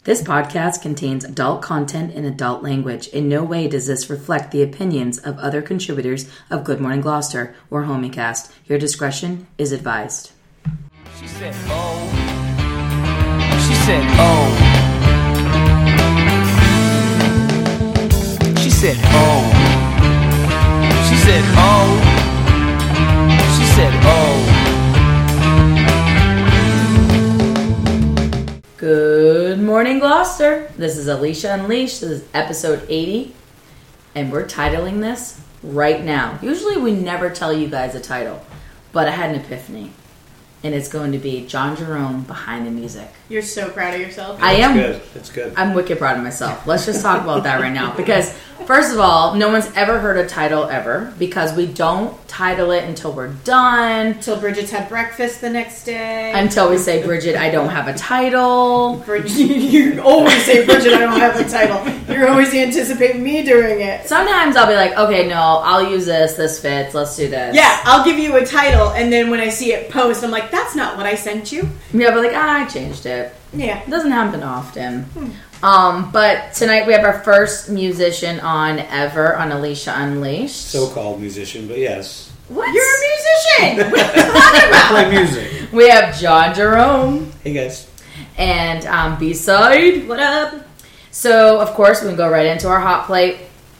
This podcast contains adult content and adult language. In no way does this reflect the opinions of other contributors of Good Morning Gloucester or Homiecast. Your discretion is advised. She said, oh. She said, oh. She said, oh. She said, oh. She said, oh. Good morning, Gloucester. This is Alicia Unleashed. This is episode 80, and we're titling this right now. Usually we never tell you guys a title, but I had an epiphany, and it's going to be John Jerome Behind the Music. You're so proud of yourself. I am. It's good. I'm wicked proud of myself. Let's just talk about that right now, because first of all, no one's ever heard a title ever, because we don't title it until we're done. Until Bridget's had breakfast the next day. Until we say, Bridget, I don't have a title. You always say, Bridget, I don't have a title. You're always anticipating me doing it. Sometimes I'll be like, okay, no, I'll use this fits, let's do this. Yeah, I'll give you a title, and then when I see it post, I'm like, that's not what I sent you. Yeah, but like, I changed it. Yeah. It doesn't happen often. But tonight we have our first musician on ever on Alicia Unleashed. So-called musician, but yes. What? You're a musician! What are you talking I about? play music. We have John Jerome Hey guys. and B-side. What up? So, of course, we can go right into our hot plate.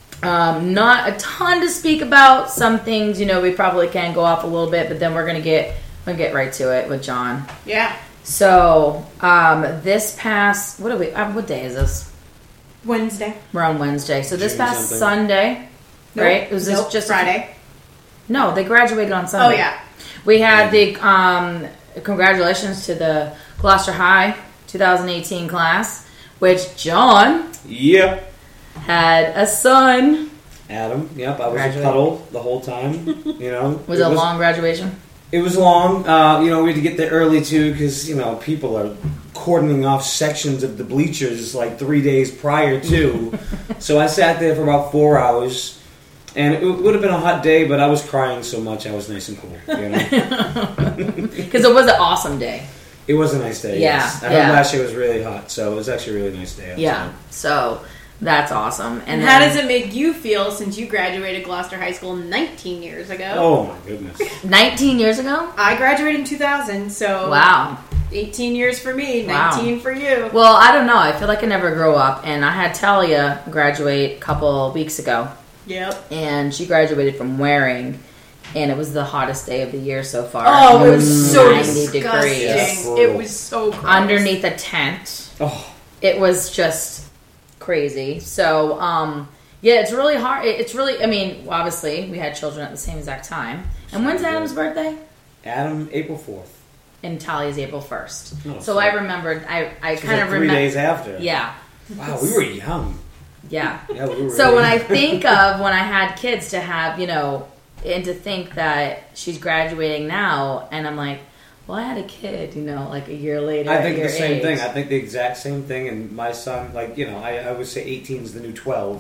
Not a ton to speak about. Some things, you know, we probably can go off a little bit, but then we're gonna get right to it with John. Yeah. So, this past what day is this? Wednesday. We're on Wednesday. So this June past something. Sunday, right? It was Nope, just Friday. No, they graduated on Sunday. Oh, yeah. We had the congratulations to the Gloucester High 2018 class, which John Yep. had a son. Adam. Yep. I was Graduate. a puddle the whole time. You know. Was it a long graduation? It was long. You know, we had to get there early too because you know people are cordoning off sections of the bleachers like 3 days prior to. So I sat there for about 4 hours. And it would have been a hot day, but I was crying so much I was nice and cool. You know, Because it was an awesome day. it was a nice day. Yeah, Yes. I yeah. heard last year was really hot, so it was actually a really nice day. Yeah. So that's awesome. And then, how does it make you feel since you graduated Gloucester High School 19 years ago? Oh my goodness. 19 years ago? I graduated in 2000, so Wow. 18 years for me, Wow. 19 for you. Well, I don't know. I feel like I never grow up. And I had Talia graduate a couple weeks ago. Yep. And she graduated from Waring, and it was the hottest day of the year so far. Oh, And it was so 90 disgusting. degrees Yes. It was so gross. underneath a tent. Oh, It was just crazy. So, yeah, it's really hard. It's really, I mean, obviously, we had children at the same exact time. And when's Adam's birthday? Adam, April 4th. And Talia's April 1st. Oh, So so- I remembered, I It was kind of like 3 remember. days after. Yeah, Wow, we were young. yeah. Yeah, we were So really when I young. think of when I had kids to have, you know, and to think that she's graduating now, and I'm like, well, I had a kid, you know, like a year later. I at think your the same age. thing. I think the exact same thing. And my son, like, you know, I would say 18 is the new 12.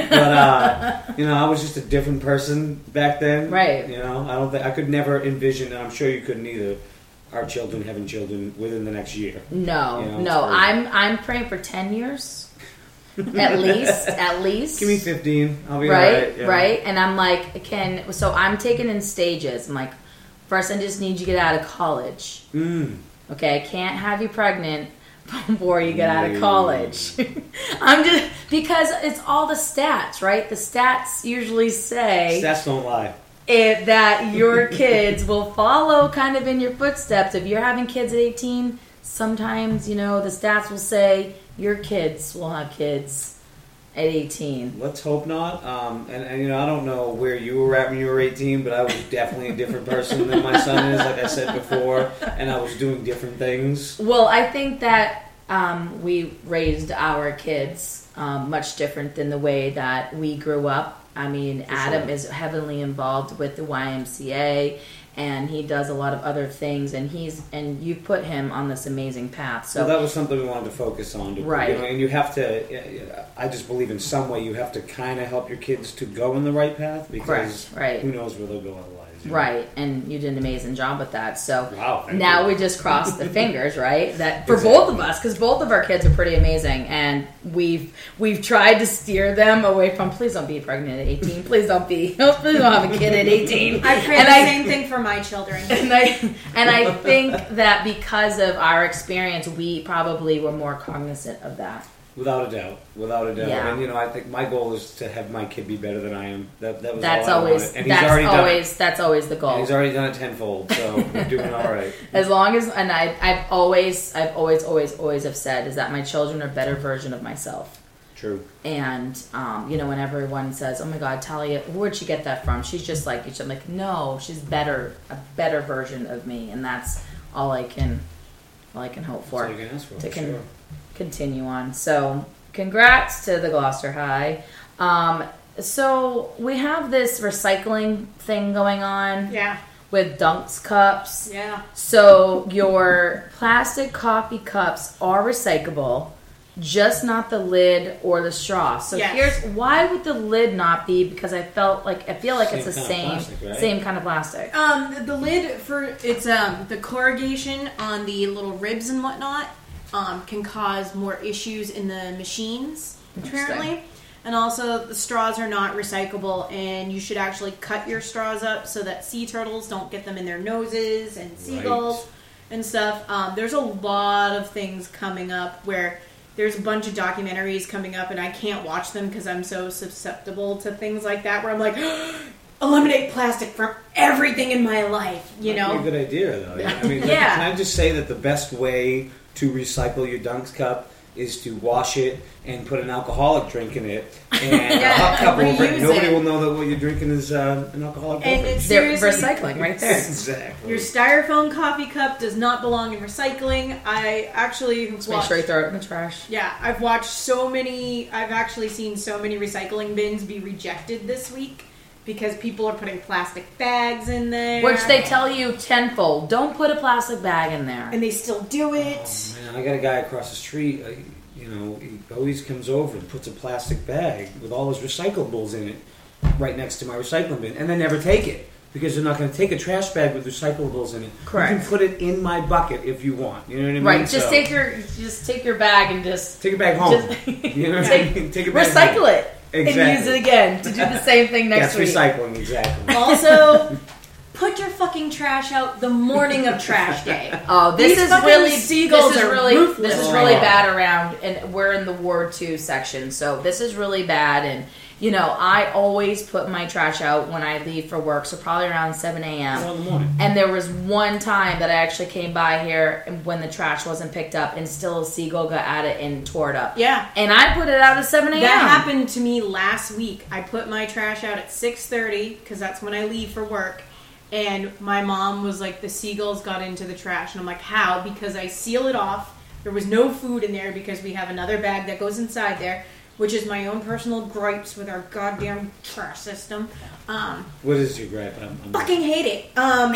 But, you know, I was just a different person back then. Right. You know, I could never envision, and I'm sure you couldn't either, our children having children within the next year. No, You know, no, it's crazy. I'm praying for 10 years. At least. Give me 15. I'll be right, alright. Yeah. right. And I'm like, so I'm taking in stages. I'm like, first I just need you to get out of college. Okay, I can't have you pregnant before you get out of college. I'm just, because it's all the stats, right? The stats usually say Stats don't lie. that your kids will follow kind of in your footsteps. If you're having kids at 18, sometimes, you know, the stats will say your kids will have kids at 18. Let's hope not. And you know, I don't know where you were at when you were 18, but I was definitely a different person than my son is, like I said before, and I was doing different things. Well, I think that we raised our kids much different than the way that we grew up. I mean, Adam sure. is heavily involved with the YMCA, and he does a lot of other things, and you put him on this amazing path. So Well, that was something we wanted to focus on. Right. You know, and you have to, I just believe in some way you have to kind of help your kids to go in the right path because Correct, right. who knows where they'll go otherwise. Right, and you did an amazing job with that. So Wow, thank now you. we just crossed the fingers, right? That for Exactly. both of us, because both of our kids are pretty amazing, and we've tried to steer them away from. Please don't be pregnant at 18. Please don't be. Please don't have a kid at 18. I pray And the same thing for my children. And I think that because of our experience, we probably were more cognizant of that. Without a doubt. Yeah. And I think my goal is to have my kid be better than I am. That was That's all I always wanted. And he's already done it. that's always the And goal. he's already done it tenfold, so we're doing all right. As long as, and I've always have said is that my children are a better version of myself. True. And when everyone says, "Oh my God, Talia, where'd she get that from?" She's just like you. I'm like, no, she's a better version of me, and that's all I can hope for. That's all you can ask for. To sure. continue on. So, congrats to the Gloucester High. So we have this recycling thing going on Yeah. with Dunks cups. Yeah. So your plastic coffee cups are recyclable, just not the lid or the straw. So Yes. here's why would the lid not be? Because I feel like it's the Same kind of plastic, right? same kind of plastic. The lid it's the corrugation on the little ribs and whatnot can cause more issues in the machines apparently, and also the straws are not recyclable, and you should actually cut your straws up so that sea turtles don't get them in their noses and seagulls and stuff. There's a lot of things coming up where there's a bunch of documentaries coming up, and I can't watch them because I'm so susceptible to things like that where I'm like, eliminate plastic from everything in my life, you know? That'd be a good idea, though. I mean, Yeah. Can I just say that the best way to recycle your Dunks cup is to wash it and put an alcoholic drink in it and a hot cup over it. reuse Nobody it. will know that what you're drinking is an alcoholic And beverage. it's They're seriously recycling right there. Exactly. Your styrofoam coffee cup does not belong in recycling. I actually Just make sure you throw it in the trash. Yeah, I've watched I've actually seen so many recycling bins be rejected this week because people are putting plastic bags in there. Which they tell you tenfold. Don't put a plastic bag in there. And they still do it. Man, I got a guy across the street. He always comes over and puts a plastic bag with all his recyclables in it right next to my recycling bin, and they never take it because they're not going to take a trash bag with recyclables in it. Correct. You can put it in my bucket if you want. You know what I mean? Right, just So, take your bag and just take it back home. Just- You know what I mean? Take it back recycle home. it and Exactly. use it again to do the same thing next That's week. recycling, exactly. Also, put your fucking trash out the morning of trash day. Oh, this These is fucking really seagulls this is are really ruthless. this is really bad around, and we're in the Ward 2 section, so this is really bad. And I always put my trash out when I leave for work, so probably around 7 a.m. Well, in the morning. And there was one time that I actually came by here when the trash wasn't picked up, and still a seagull got at it and tore it up. Yeah. And I put it out at 7 a.m. That happened to me last week. I put my trash out at 6:30 because that's when I leave for work. And my mom was like, the seagulls got into the trash. And I'm like, how? Because I seal it off. There was no food in there because we have another bag that goes inside there, which is my own personal gripes with our goddamn trash system. What is your gripe? I'm Fucking hate it.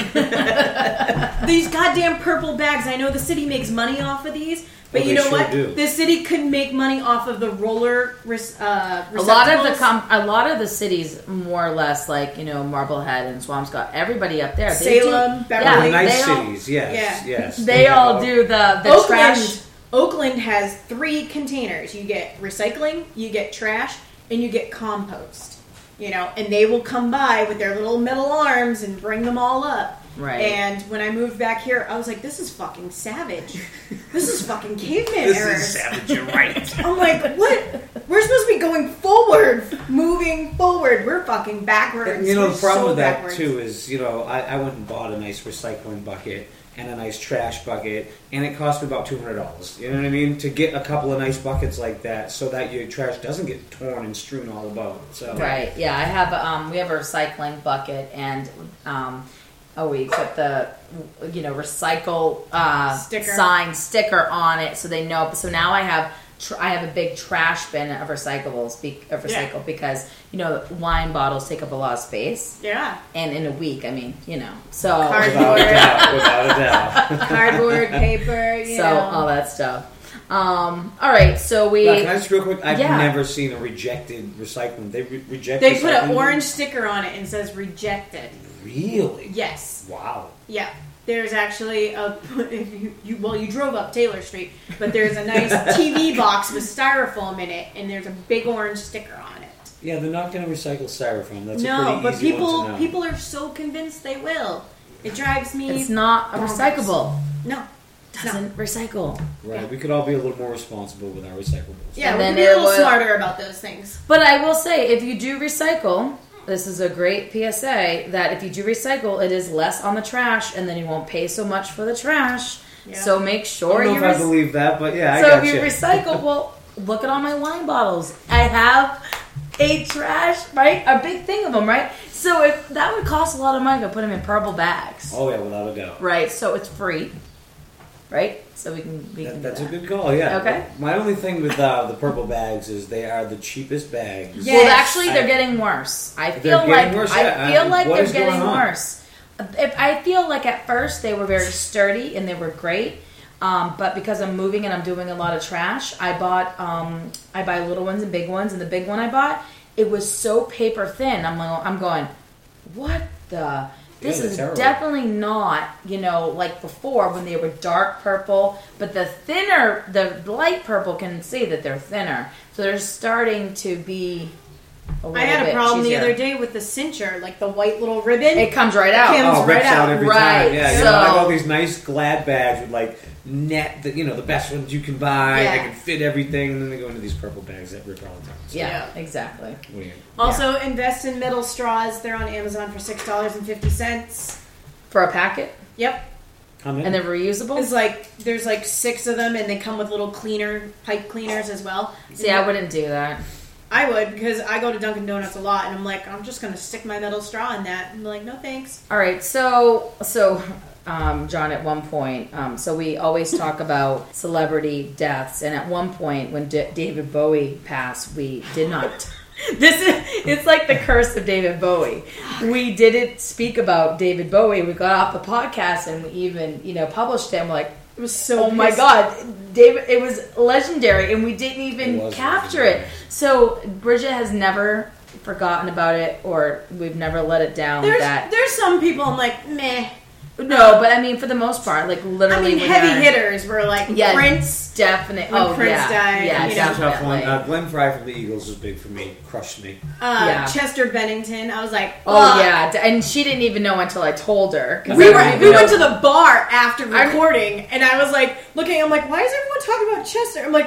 These goddamn purple bags. I know the city makes money off of these, but Oh, you they know sure what? do. The city could make money off of the roller a lot of the cities, more or less, like Marblehead and Swampscott, everybody up there, they Salem, do, Beverly. The nice they all- cities, yes, yes. They all do the Oakland, trash. Oakland has 3 containers. You get recycling, you get trash, and you get compost. And they will come by with their little metal arms and bring them all up. Right. And when I moved back here, I was like, this is fucking savage. This is fucking caveman This errors. is savage, you're right. I'm like, what? We're supposed to be going forward, moving forward. We're fucking backwards. And, the We're problem so with that, backwards. too, is, I went and bought a nice recycling bucket and a nice trash bucket, and it cost me about $200. You know what I mean? To get a couple of nice buckets like that so that your trash doesn't get torn and strewn all about. So. Right. Yeah, I have. We have a recycling bucket, and we put the recycle sticker on it, so they know. So now I have a big trash bin of recyclables because wine bottles take up a lot of space. Yeah. And in a week, so Without a doubt. Cardboard, paper, so all that stuff. All right, so we. Can I just real quick? I've Yeah. never seen a rejected recycling. They reject. They put recycling an orange sticker on it and says rejected. Really? Yes. Wow. Yeah. There's actually you drove up Taylor Street, but there's a nice TV box with styrofoam in it, and there's a big orange sticker on it. Yeah, they're not going to recycle styrofoam. That's a No, pretty but easy one to know. people are so convinced they will. It drives me. It's not a recyclable. No. Doesn't recycle. Right, we could all be a little more responsible with our recyclables. Yeah, And we then could be a it little will- smarter about those things. But I will say, if you do recycle, this is a great PSA, that if you do recycle, it is less on the trash, and then you won't pay so much for the trash. Yeah. So make I sure don't you know if I believe that, but yeah, I So got if you recycle, well, look at all my wine bottles. I have a trash, right? A big thing of them, right? So if that would cost a lot of money to put them in purple bags, Oh, yeah, without a doubt. right? So it's free, right? So we can do That's that. a good call, yeah. Okay. My only thing with the purple bags is they are the cheapest bags. Yeah. Well, Yes. actually, they're getting worse. I They're feel getting like worse, I yeah. feel like What they're is going getting on? worse. I feel like at first they were very sturdy and they were great, but because I'm moving and I'm doing a lot of trash, I buy little ones and big ones, and the big one I bought, it was so paper thin. I'm going, what the? This they're is terrible. definitely not, like before when they were dark purple, but the light purple can see that they're thinner. So they're starting to be a little I had a bit problem the cheesier. other day with the cincher, like the white little ribbon. It comes right out. Comes Oh, rips right out out. every Right. time. Yeah, So- I have all these nice Glad bags with like net, the best ones you can buy. Yeah. They can fit everything, and then they go into these purple bags that rip all the time. So, Yeah, Yeah. exactly. weird. Also, invest in metal straws. They're on Amazon for $6.50. For a packet, Yep. How many? and they're reusable. It's there's 6 of them, and they come with little pipe cleaners as well. See, I wouldn't do that. I would, because I go to Dunkin' Donuts a lot, and I'm like, I'm just gonna stick my metal straw in that. And they're like, no thanks. All right, so John, at one point, so we always talk about celebrity deaths, and at one point when David Bowie passed, we did not. It's like the curse of David Bowie. We didn't speak about David Bowie. We got off the podcast and we even, published it. And we're like, It was so. oh my pissed. God, David! It was legendary, and we didn't even It was capture legendary. it. So Bridget has never forgotten about it, or we've never let it down. There's some people I'm like, meh. No, but I mean, for the most part, like I literally, mean, when heavy they're- hitters were like Yeah, Prince. definitely. When Oh, Prince yeah, died, yeah, you know. That's a tough one. definitely. Glenn Frey from the Eagles was big for me. Crushed me. Yeah. Chester Bennington. I was like, Oh "Fuck." yeah, and she didn't even know until I told her. 'cause We I were didn't we even went know- to the bar after recording, and I was like looking. I'm like, why is everyone talking about Chester? I'm like,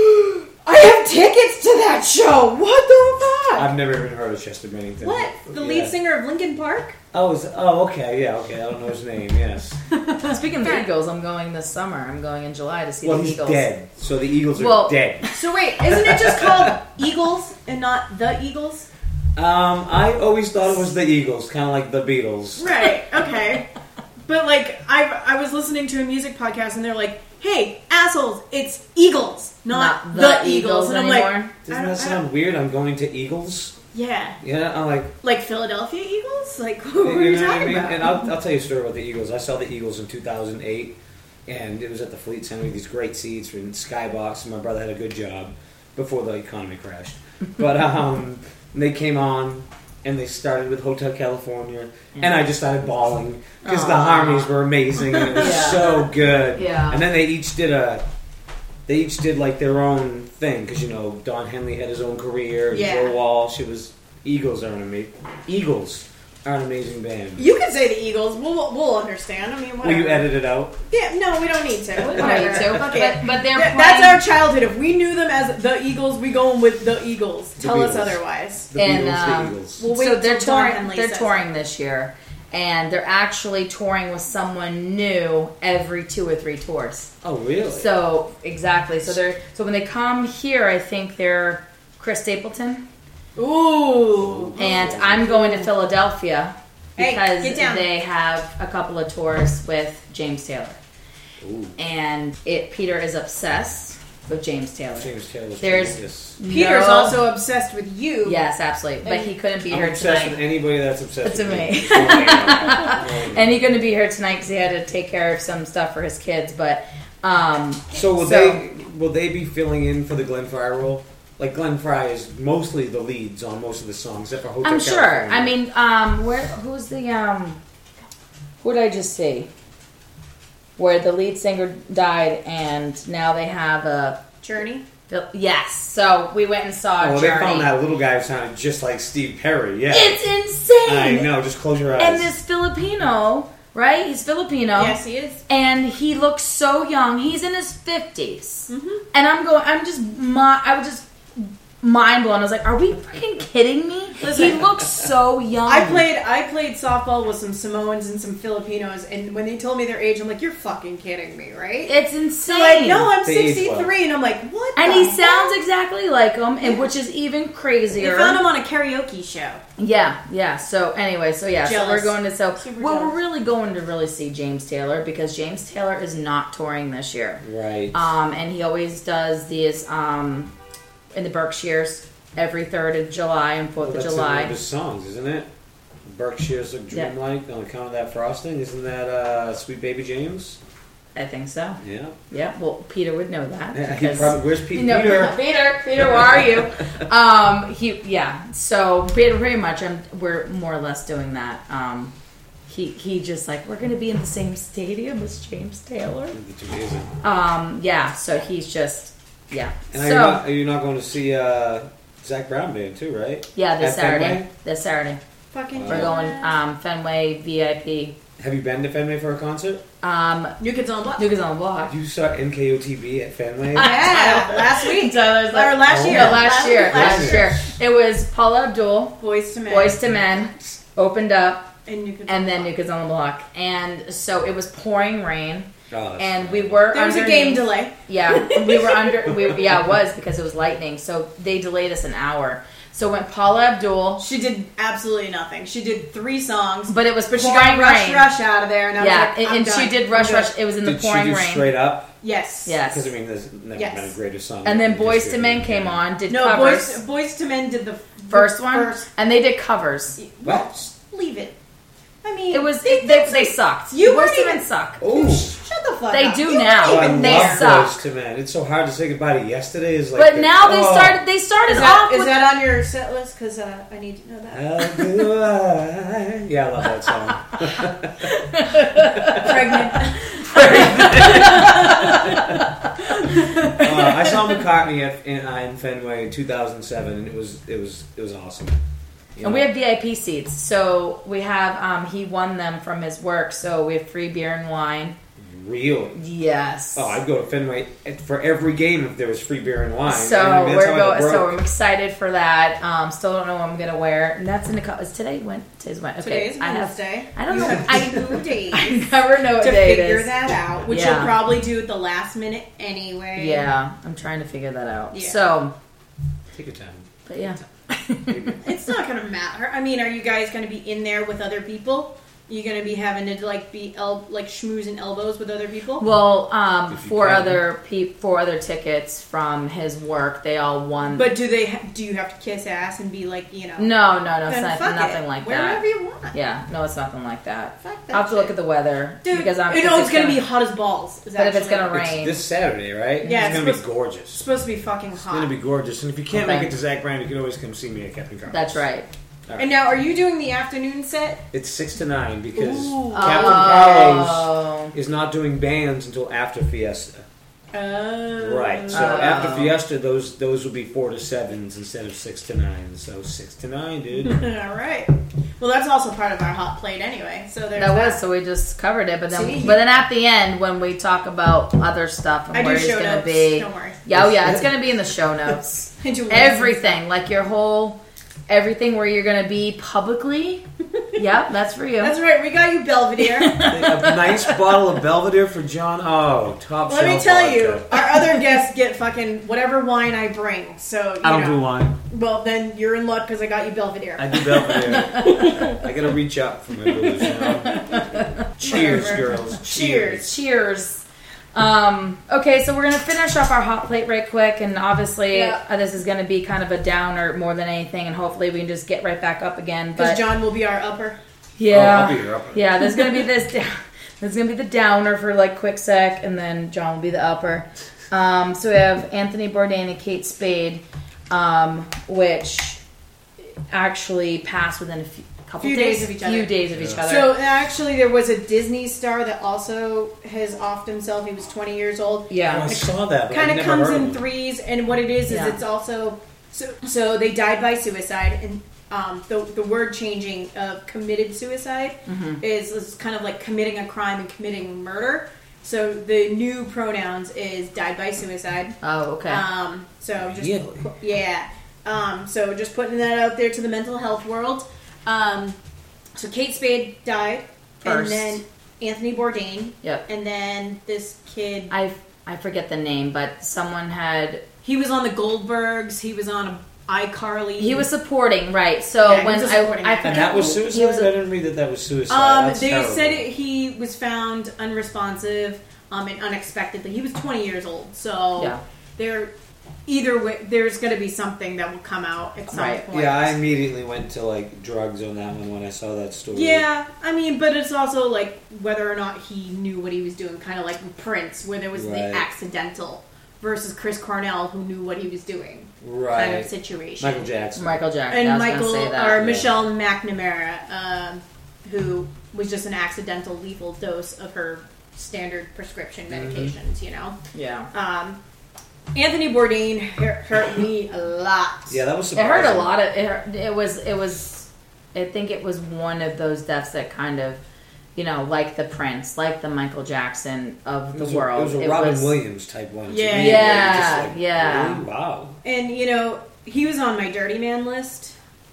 I have tickets to that show. What the fuck? I've never even heard of Chester Bennington. What? The Yeah. lead singer of Linkin Park? Okay, yeah, okay. I don't know his name. Yes. Speaking of the Eagles, I'm going this summer. I'm going in July to see Well, the he's Eagles. dead, so the Eagles are Well- dead. So wait, isn't it just called Eagles and not the Eagles? I always thought it was the Eagles, kind of like the Beatles. Right. Okay. But like, I was listening to a music podcast, and they're like, "Hey, assholes, it's Eagles, not the Eagles." And I'm like, anymore. Doesn't that sound weird? I'm going to Eagles. yeah, Yeah, I'm like. Philadelphia Eagles. Like, what are you know what I talking mean? about? And I'll tell you a story about the Eagles. I saw the Eagles in 2008, and it was at the Fleet Center with these great seats in Skybox, and my brother had a good job before the economy crashed. But they came on, and they started with Hotel California, and I just started bawling because the Aw. harmonies were amazing, and it was Yeah. so good. Yeah. And then they each did like their own thing because Don Henley had his own career, and Yeah. Joe Walsh. It was Eagles are an amazing band. You can say the Eagles. We'll understand. I mean, Will whatever. you edit it out? Yeah, no, we don't need to. We don't Whatever. need to, Fuck it. but they're That's playing- our childhood. If we knew them as the Eagles, we going with the Eagles. The Tell us Beatles. otherwise. The And, Beatles, the Eagles. We'll wait so they're till Don touring. Henley They're says touring this year, and they're actually touring with someone new every 2 or 3 tours. Oh, really? So exactly. So when they come here, I think they're Chris Stapleton, Ooh. and I'm going to Philadelphia Hey, because get down. they have a couple of tours with James Taylor, Ooh, and Peter is obsessed with James Taylor. James Taylor's There's- tremendous. Peter's No- also obsessed with you. Yes, absolutely, but he couldn't be I'm here obsessed with tonight. anybody that's obsessed To with me. me. And he couldn't be here tonight because he had to take care of some stuff for his kids. But So will they be filling in for the Glenn Frey role? like Glenn Frey is mostly the leads on most of the songs, except for Hotel I'm sure. California. I mean, who's the who did I just see? Where the lead singer died, and now they have a Journey. yes. So we went and saw Oh, well, Journey. they found that little guy who sounded just like Steve Perry. Yeah, It's insane. I know. Just close your eyes. And this Filipino, right? He's Filipino. Yes, he is. And he looks so young. He's in his 50s. Mm-hmm. And I was just mind blown. I was like, are we freaking kidding me? Listen, He looks so young. I played softball with some Samoans and some Filipinos, and when they told me their age, I'm like, you're fucking kidding me, right? It's insane. They're like, no, I'm They age 63, well. and I'm like, what? And the he heck? sounds exactly like him, and which is even They crazier. found him on a karaoke show. Yeah. So anyway, so Jealous. we're going to Super we're jealous. really going to really see James Taylor because James Taylor is not touring this year. right. And he always does these in the Berkshires every 3rd of July and 4th Well, of that's July. one of his songs, isn't it? Berkshire's Look Yeah. Dreamlike on account of that frosting. Isn't that Sweet Baby James? I think so. Yeah. Yeah. Well, Peter would know that. Yeah, he because- probably, where's Pete? No, Peter? Peter, where are you? So pretty much, we're more or less doing that. He just like we're going to be in the same stadium as James Taylor. It's amazing. So he's just And so are you not going to see Zach Brown Band too, right? yeah, this At Saturday. Fenway? This Saturday Fucking we're going Fenway VIP. Have you been to Fenway for a concert? New Kids on the Block. New Kids on the Block. You saw NKOTB at Fenway? Yeah, last week. Tyler's Or last Oh. year. No, last year. Last year. It was Paula Abdul, Boys to Men. Boys to Men, opened up, And New Kids and on the then Block. New Kids on the Block. And so it was pouring rain, Oh, that's and funny. we were There was a underneath- game delay. Yeah, we were it was because it was lightning, so they delayed us an hour. So when Paula Abdul, She did absolutely nothing. She did 3 songs, but it was but she pouring got rain. Rush out of there, and I was Yeah, like, I'm and done. she did I'm Rush. good. It was in the Did she pouring do rain. Straight Up? Yes. Yes. Because I mean, there's never Yes. been a greater song. And then than Boys Just to Give Men Me came a on, did No, covers. Boys to Men did the First one, First. and they did covers. Well, just leave it. I mean, It was they sucked. You Boys weren't to even- Men suck. Oh, Shut the fuck They up. do You now. oh, I weren't even They there. love suck. Boys to Men. It's so hard to say goodbye to yesterday. Is like, But now they oh. started Is off that, with is that on your set list? Because I need to know that. How do I? Yeah, I love that song. Pregnant. I saw McCartney in Fenway in 2007, and it was awesome. You And know? we have VIP seats, so we have. He won them from his work, so we have free beer and wine. Really? Yes. Oh, I'd go to Fenway for every game if there was free beer and wine. So I mean, that's how it broke. I'm excited for that. Still don't know what I'm gonna wear. And that's in the. Is today when? Today's when? Okay. Today's Wednesday. I don't You know. have I 2 days I never know what to day it figure is. that out, which Yeah. you'll probably do at the last minute anyway. Yeah, I'm trying to figure that out. Yeah. So, Take your time. but yeah. It's not going to matter. I mean, are you guys going to be in there with other people? You going to be having to be schmoozing elbows with other people? Well, If you four can. other tickets from his work. They all won. But do you have to kiss ass and be like, you know? no, it's then not, fuck nothing it. like Wherever that. you want. Yeah, no, it's nothing like that. Fuck that I'll have to look shit. at the weather Dude, because I'm. it's going to be hot as balls. But if it's actually. gonna rain, It's this Saturday, right? Yeah, it's it's gonna be supposed- gorgeous. It's supposed to be fucking It's hot. gonna be gorgeous, and if you can't Okay. make it to Zach Brand, you can always come see me at Captain Carl's. that's right. All And now, are you doing the afternoon set? It's 6 to 9 because Ooh. Captain Carlos Oh. is not doing bands until after Fiesta. Oh. Right. So after Fiesta, those will be 4 to 7s instead of 6 to 9. So 6 to 9, dude. All right. Well, that's also part of our hot plate anyway. So there's That was so we just covered it, but then See? at the end when we talk about other stuff and I where do he's show gonna notes. be, Don't worry. it's gonna be in the show notes. I do Everything, like your whole everything where you're gonna be publicly. Yep, that's for you. That's right. We got you Belvedere. A nice bottle of Belvedere for John. Oh, top Let me shelf tell vodka. you, our other guests get fucking whatever wine I bring. So you I don't know. do wine. Well, then you're in luck because I got you Belvedere. I do Belvedere. I gotta reach up for my booze, you know? Cheers, girls. Cheers. Cheers. Okay, so we're gonna finish up our hot plate right quick, and obviously this is gonna be kind of a downer more than anything, and hopefully we can just get right back up again. Because But John will be our upper. yeah, Oh, I'll be your upper. yeah, there's gonna be there's gonna be the downer for like quick sec, and then John will be the upper. So we have Anthony Bourdain and Kate Spade. which actually passed within a couple Few days of each other. Few days of each other. So actually, there was a Disney star that also has offed himself. He was 20 years old. yeah. I saw that, but Kind I of never comes heard of in him. threes, and what it is Yeah. it's also so they died by suicide, and the word changing of committed suicide is kind of like committing a crime and committing murder. So the new pronouns is died by suicide. Oh, okay. So just Really? yeah. So just putting that out there to the mental health world. So Kate Spade died, First. and then Anthony Bourdain, Yep. and then this kid. I forget the name, but someone had. He was on the Goldbergs. He was on iCarly. He was supporting, right? So Yeah, he when was a supporting I actor. And that was forget- suicide? he was I a- didn't read that was suicide. That's They terrible. said he was found unresponsive and unexpectedly. He was 20 years old, so Yeah. there. Either way, there's going to be something that will come out at some Right. point. Yeah, I immediately went to like drugs on that one when I saw that story. Yeah, I mean, but it's also like whether or not he knew what he was doing, kind of like with Prince, where there was the Right. accidental versus Chris Cornell, who knew what he was doing, Right. kind of situation. Michael Jackson. Michael Jackson. And I was Michael gonna say that. or yeah. Michelle McNamara, who was just an accidental lethal dose of her standard prescription medications. You know, Yeah. Anthony Bourdain hurt me a lot. Yeah, that was It surprising. hurt a lot. It was. I think it was one of those deaths that kind of, like the Prince, like the Michael Jackson of the world. It was a Robin Williams type one. Yeah. too. Yeah, Just like, yeah. really? Wow. And he was on my dirty man list.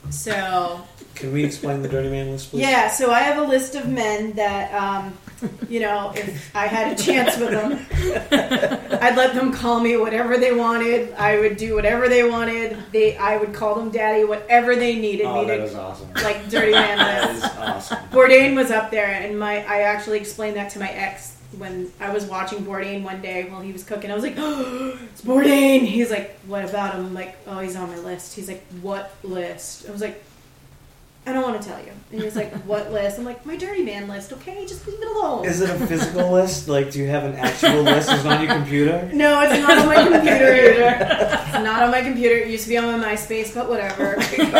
So Can we explain the Dirty Man list, please? yeah, so I have a list of men that if I had a chance with them, I'd let them call me whatever they wanted. I would do whatever they wanted. I would call them daddy, whatever they needed Oh, me that to. is awesome. Like dirty man That list. is awesome. Bourdain was up there, and I actually explained that to my ex when I was watching Bourdain one day while he was cooking. I was like, "Oh, it's Bourdain." He's like, "What about him?" I'm like, "Oh, he's on my list." He's like, "What list?" I was like, "I don't want to tell you." And he's like, "What list?" I'm like, "My dirty man list." Okay, just leave it alone. Is it a physical list? Like, do you have an actual list? Is it on your computer? No, it's not on my computer. It's not on my computer. It used to be on my MySpace, but whatever.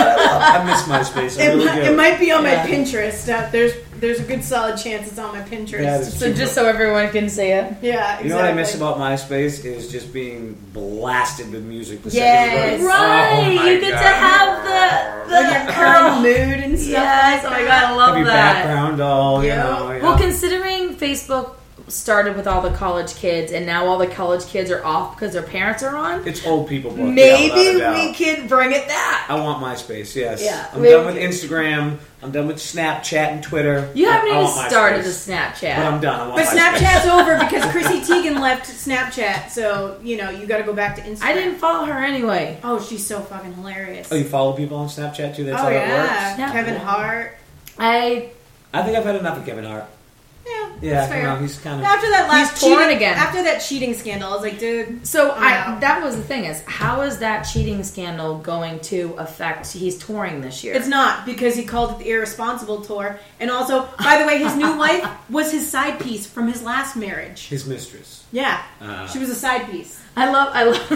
I miss MySpace. I really do. It might be on Yeah. my Pinterest. There's a good solid chance it's on my Pinterest. That is So just so everyone can see it. Yeah, exactly. You know what I miss about MySpace is just being blasted with music. The Yes. second Right, Oh my you get to God. have the With your current mood and stuff. Yes, oh like my that. god, I love Have your that. background all, Yeah. yeah. Well, considering Facebook started with all the college kids, and now all the college kids are off because their parents are on, it's old people book. maybe yeah, without a we doubt. can bring it back. I want MySpace, yes. Yeah. I'm We- done with Instagram. I'm done with Snapchat and Twitter. You haven't I even want started the MySpace. Snapchat. But I'm done. I want But MySpace. Snapchat's over because Chrissy Teigen left Snapchat, so you got to go back to Instagram. I didn't follow her anyway. Oh, she's so fucking hilarious. Oh, you follow people on Snapchat too? That's Oh, how yeah. that works? Yeah. Kevin Hart. I I think I've had enough of Kevin Hart. Yeah, Yeah, that's fair. he's kind of... After that last He's touring cheating again. After that cheating scandal, I was like, dude. so Wow. that was the thing is how is that cheating scandal going to affect? He's touring this year. It's not because he called it the irresponsible tour, and also, by the way, his new wife was his side piece from his last marriage. His mistress. Yeah, Ah. she was a side piece. I love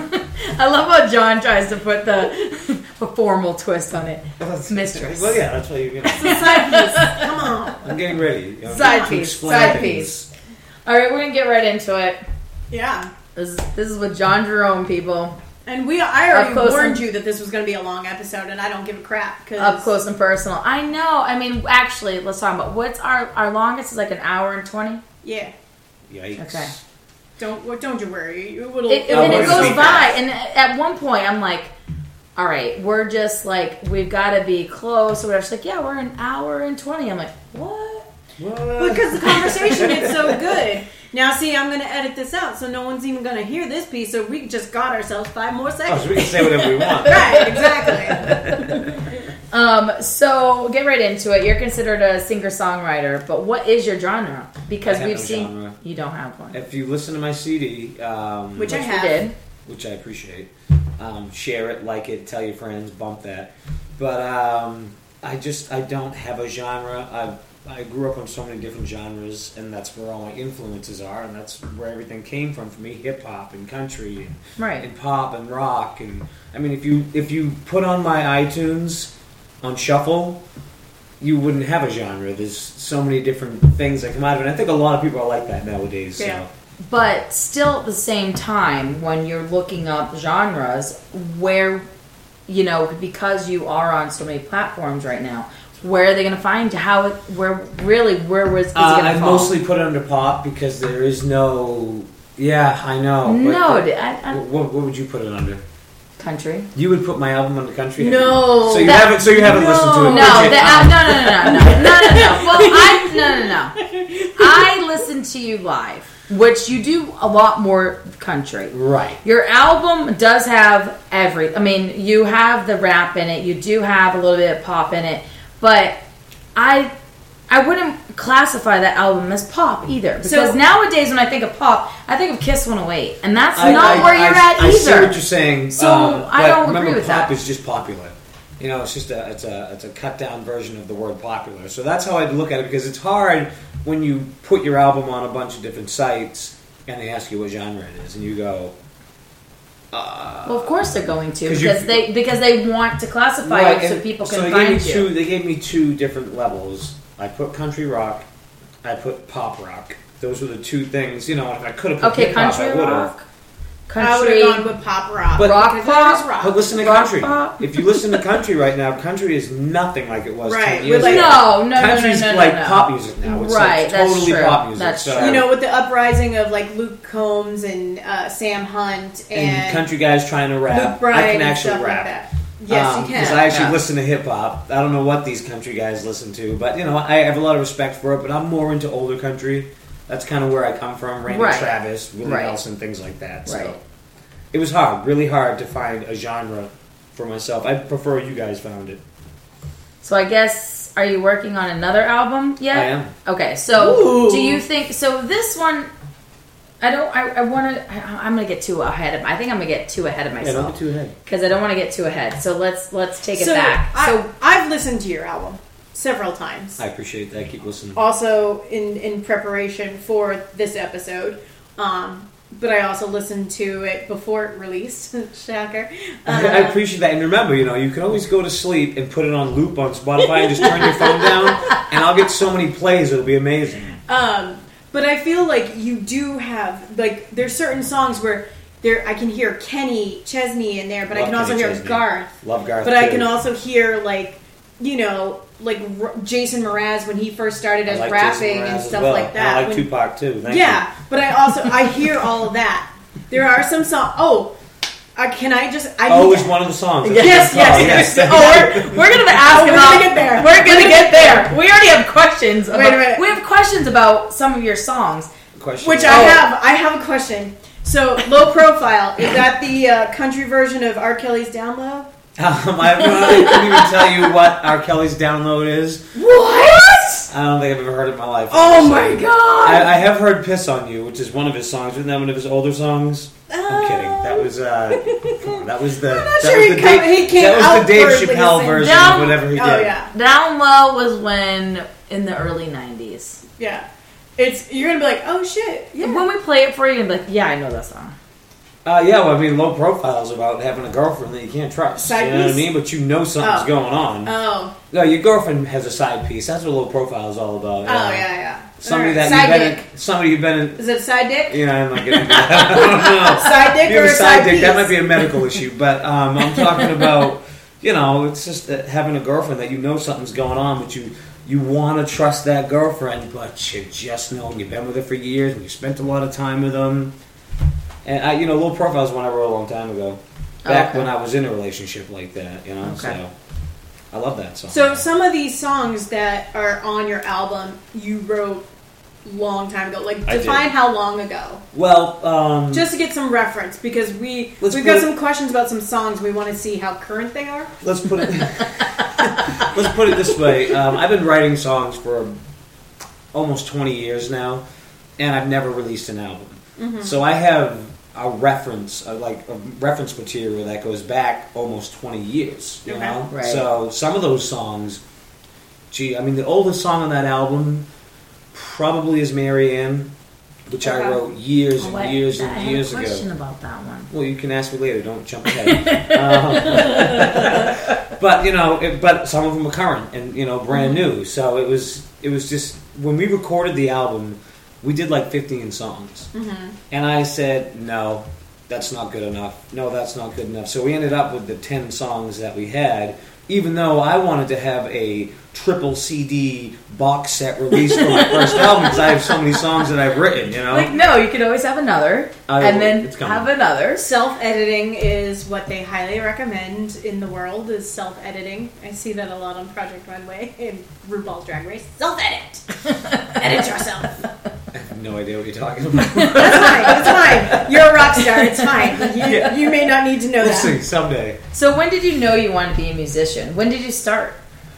I love how John tries to put a formal twist on it. Mistress. Well, yeah, that's why you It's a side piece. Come on. I'm getting ready. Side to piece, explain side things. piece. All right, we're gonna get right into it. Yeah. This is with John Jerome, people. And I already Up close warned and- you that this was going to be a long episode, and I don't give a crap. Cause Up close and personal. I know. I mean, actually, let's talk about what's our longest is like an hour and 20. Yeah. Yikes. Okay. Don't you worry. It will. And Oh, it we're goes gonna by, and at one point, I'm like, all right, we're just like, we've got to be close. Or whatever. She's like, yeah, we're an hour and 20. I'm like, what? What? Because the conversation is so good. Now, see, I'm going to edit this out, so no one's even going to hear this piece. So we just got ourselves 5 more Oh, seconds. so we can say whatever we want. Right, exactly. So get right into it. You're considered a singer-songwriter, but what is your genre? Because I have we've no seen genre. you don't have one. If you listen to my CD, Which I Which we have. did. which I appreciate, share it, like it, tell your friends, bump that. But I don't have a genre. I grew up on so many different genres, and that's where all my influences are, and that's where everything came from for me: hip hop and country, and pop and rock. And I mean, if you put on my iTunes on shuffle, you wouldn't have a genre. There's so many different things that come out of it. And I think a lot of people are like that nowadays. Yeah. So. But still, at the same time, when you're looking up genres, where because you are on so many platforms right now. Where are they going to find you? Where is it going to fall? I mostly put it under pop because there is no... Yeah, I know. No. What would you put it under? Country. You would put my album under country? No. So you haven't listened to it? No. No. I listen to you live, which you do a lot more country. Right. Your album does have you have the rap in it. You do have a little bit of pop in it. But I wouldn't classify that album as pop either. Because nowadays when I think of pop, I think of Kiss 108. And that's not where you're at either. I see what you're saying. So I don't agree with that. Pop is just popular. It's just it's a cut down version of the word popular. So that's how I'd look at it, because it's hard when you put your album on a bunch of different sites and they ask you what genre it is, and you go... well, of course they're going to, because they want to classify it so people can find you. They gave me two different levels. I put country rock. I put pop rock. Those were the two things. If I could have put hip hop, I would have. I would have gone with pop rock. But rock pop. But listen to country. If you listen to country right now, country is nothing like it was 10 years ago. No. Country's like pop music now. It's like totally pop music. That's so. true. With the uprising of like Luke Combs and Sam Hunt and country guys trying to rap, Luke Bryan I can actually and stuff rap. Like that. Yes, you can. Because I actually listen to hip hop. I don't know what these country guys listen to, but I have a lot of respect for it. But I'm more into older country. That's kind of where I come from. Randy Travis, Willie Nelson, things like that. So it was really hard to find a genre for myself. I prefer you guys found it. So I guess, are you working on another album yet? I am. Okay, so do you think, so this one, I'm going to get too ahead of, I think I'm going to get too ahead of myself. Yeah, don't get too ahead. Because I don't want to get too ahead. So let's take it back. I've listened to your album several times. I appreciate that. Keep listening. Also in preparation for this episode. But I also listened to it before it released. Shocker. I appreciate that. And remember, you can always go to sleep and put it on loop on Spotify and just turn your phone down, and I'll get so many plays, it'll be amazing. But I feel like you do have, like, there's certain songs where I can hear Kenny Chesney in there, but I can also hear Garth. Love Garth, but I can also hear, like Jason Mraz when he first started as rapping and stuff like that. And I like Tupac too. Thank you. But I hear all of that. There are some songs. Can I just? It's one of the songs. Yes. We're going to ask about. We're going to get there. We already have questions. Wait a minute. We have questions about some of your songs. I have a question. So, Low Profile, is that the country version of R. Kelly's Down Low? I couldn't even tell you what R. Kelly's Download is. What? I don't think I've ever heard it in my life. Oh my god! I have heard Piss on You, which is one of his songs. Isn't that one of his older songs? I'm kidding. That was that was the I'm not sure he came that was the Dave outwardly Chappelle version of whatever he did. Oh yeah. Down Low was in the early 90s. Yeah. You're gonna be like, oh shit. Yeah. When we play it for you, you're gonna be like, yeah, I know that song. Low Profile is about having a girlfriend that you can't trust. Side you know piece? what I mean? But you know something's going on. Oh. No, your girlfriend has a side piece. That's what Low Profile is all about. Oh, yeah. Somebody that you've been in. Is it a side dick? Yeah, I'm not getting into that. I don't know. Side dick or a side piece? That might be a medical issue. But I'm talking about, it's just having a girlfriend that you know something's going on, but you want to trust that girlfriend, but you just know you've been with her for years and you spent a lot of time with them. And Low Profile is one I wrote a long time ago, back when I was in a relationship like that. So I love that song. So some of these songs that are on your album, you wrote long time ago. Like, define how long ago. Well, just to get some reference, because we've got some questions about some songs. We want to see how current they are. Let's put it. Let's put it this way. I've been writing songs for almost 20 years now, and I've never released an album. Mm-hmm. So I have a reference material that goes back almost 20 years. You know, right. So some of those songs I mean, the oldest song on that album probably is Marianne, which I wrote years and years and years ago. I have a question about that one. Well, you can ask me later. Don't jump ahead. But but some of them are current and brand new. So it was just when we recorded the album, we did like 15 songs, and I said no. That's not good enough. No, that's not good enough. So we ended up with the 10 songs that we had, even though I wanted to have a triple CD box set release for my first album because I have so many songs that I've written, Like, no, you could always have another, and then have another. Self-editing is what they highly recommend in the world, is self-editing. I see that a lot on Project Runway and RuPaul's Drag Race. Self-edit! Edit yourself! I have no idea what you're talking about. That's fine. You're a rock star. It's fine. You may not need to know We'll that. see someday. So when did you know you wanted to be a musician? When did you start?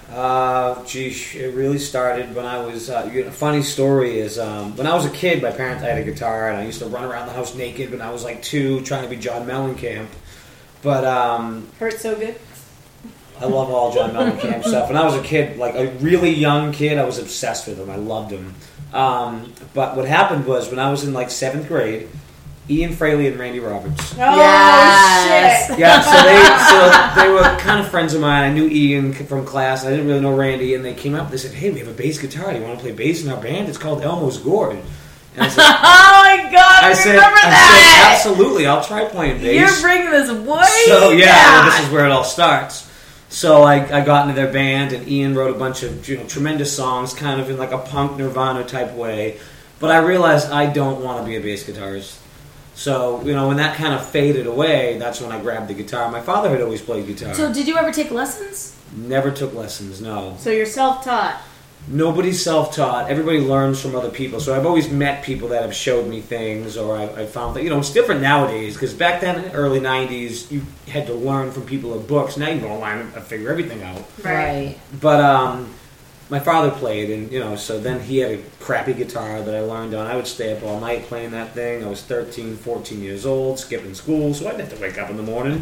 It really started when I was. A funny story is when I was a kid, I had a guitar, and I used to run around the house naked when I was like 2, trying to be John Mellencamp. But Hurt so good. I love all John Mellencamp stuff. When I was a kid, like a really young kid, I was obsessed with him. I loved him. But what happened was when I was in like 7th grade, Ian Fraley and Randy Roberts. Oh, yes. Shit. Yeah, so they were kind of friends of mine. I knew Ian from class. I didn't really know Randy, and they came up. They said, "Hey, we have a bass guitar. Do you want to play bass in our band? It's called Elmo's Gourd." And I said, oh my god! I remember that. I said, absolutely. I'll try playing bass. You're bringing this way. So this is where it all starts. So I got into their band, and Ian wrote a bunch of tremendous songs, kind of in like a punk Nirvana type way. But I realized I don't want to be a bass guitarist. So, when that kind of faded away, that's when I grabbed the guitar. My father had always played guitar. So did you ever take lessons? Never took lessons, no. So you're self-taught. Nobody's self-taught. Everybody learns from other people. So I've always met people that have showed me things, or I found that, it's different nowadays, because back then, in the early 90s, you had to learn from people or books. Now you can go online and figure everything out. Right. But, my father played, and, so then he had a crappy guitar that I learned on. I would stay up all night playing that thing. I was 13, 14 years old, skipping school, so I didn't have to wake up in the morning.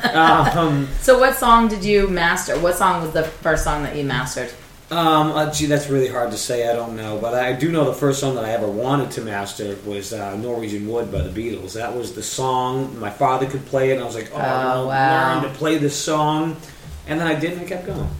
So what song did you master? What song was the first song that you mastered? That's really hard to say. I don't know. But I do know the first song that I ever wanted to master was Norwegian Wood by the Beatles. That was the song. My father could play it, and I was like, I learn to play this song. And then I did, and I kept going.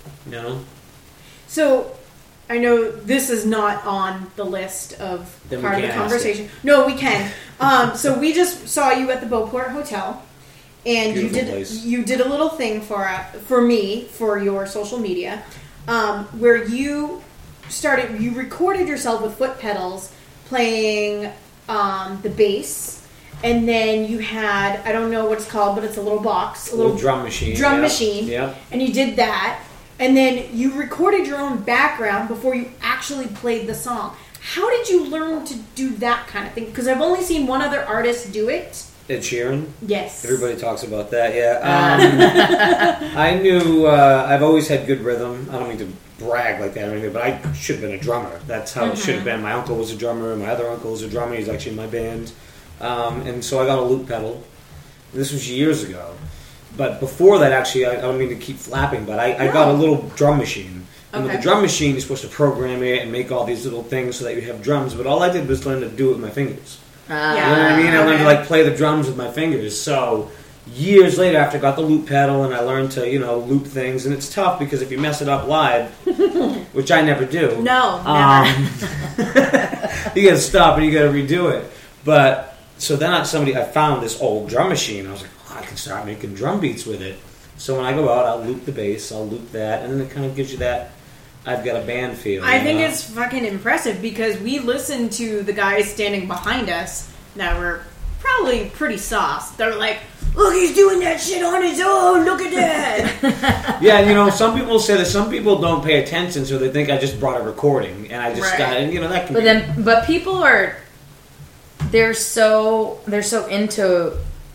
So, I know this is not on the list of Then part we of the can't conversation. No, we can. So we just saw you at the Beauport Hotel, and Beautiful place. you did a little thing for me for your social media, where you recorded yourself with foot pedals playing the bass, and then you had, I don't know what it's called, but it's a little box, a little drum machine. Yeah. And you did that. And then you recorded your own background before you actually played the song. How did you learn to do that kind of thing? Because I've only seen one other artist do it. Ed Sheeran? Yes. Everybody talks about that, yeah. I knew, I've always had good rhythm. I don't mean to brag like that or anything, but I should have been a drummer. That's how it should have been. My uncle was a drummer, my other uncle was a drummer. He's actually in my band. And so I got a loop pedal. This was years ago. But before that, actually, I don't mean to keep flapping, but I got a little drum machine. And with the drum machine, you're supposed to program it and make all these little things so that you have drums. But all I did was learn to do it with my fingers. You know what I mean? I learned to play the drums with my fingers. So years later, after I got the loop pedal and I learned to loop things, and it's tough because if you mess it up live, which I never do, no, never. You got to stop and you got to redo it. But so then I found this old drum machine. I was like, I can start making drum beats with it. So when I go out, I'll loop the bass, I'll loop that, and then it kind of gives you that I've got a band feel. I think it's fucking impressive because we listened to the guys standing behind us that were probably pretty sauced. They were like, look, he's doing that shit on his own, look at that. Yeah, some people say that some people don't pay attention, so they think I just brought a recording, and I just got it, that can But people are, they're so into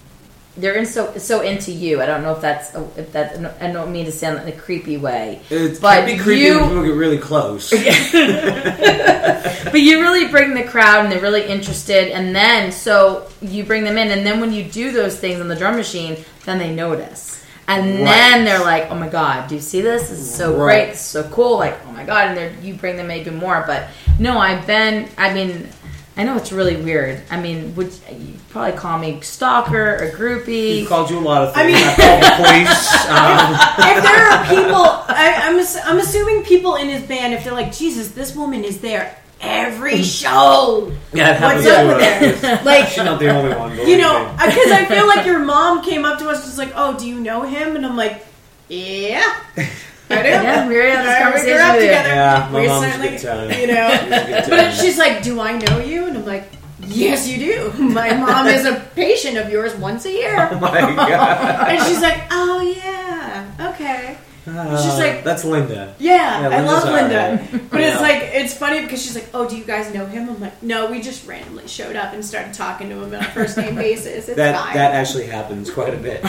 you. I don't know if that's I don't mean to sound in a creepy way. It can be creepy when people get really close. But you really bring the crowd, and they're really interested, and then so you bring them in, and then when you do those things on the drum machine, then they notice. And Right. then they're like, oh my God, do you see this? This is so Right. great. This is so cool. Like, oh my God. And you bring them even more. But no, I know it's really weird. I mean, would you probably call me stalker or groupie? He called you a lot of things. I mean- I called the police. If there are people, I'm assuming people in his band, if they're like, Jesus, this woman is there every show. Yeah, it happens What's up to with us. her? Like, She's not the only one. you know, because I feel like your mom came up to us just like, oh, do you know him? And I'm like, yeah, I do. Yeah, we already had this We conversation grew up with you. together. Yeah, my We mom's a certainly, good time. you know. She's a good But time. she's like, do I know you? And I'm like, yes, you do. My mom is a patient of yours once a year. Oh my God. And she's like, oh, yeah, okay. She's like, that's Linda. yeah, I Linda's love Linda. alright. But Yeah. it's like, it's funny because she's like, oh, do you guys know him? I'm like, no, we just randomly showed up and started talking to him on a first name basis. It's That fine. actually happens quite a bit.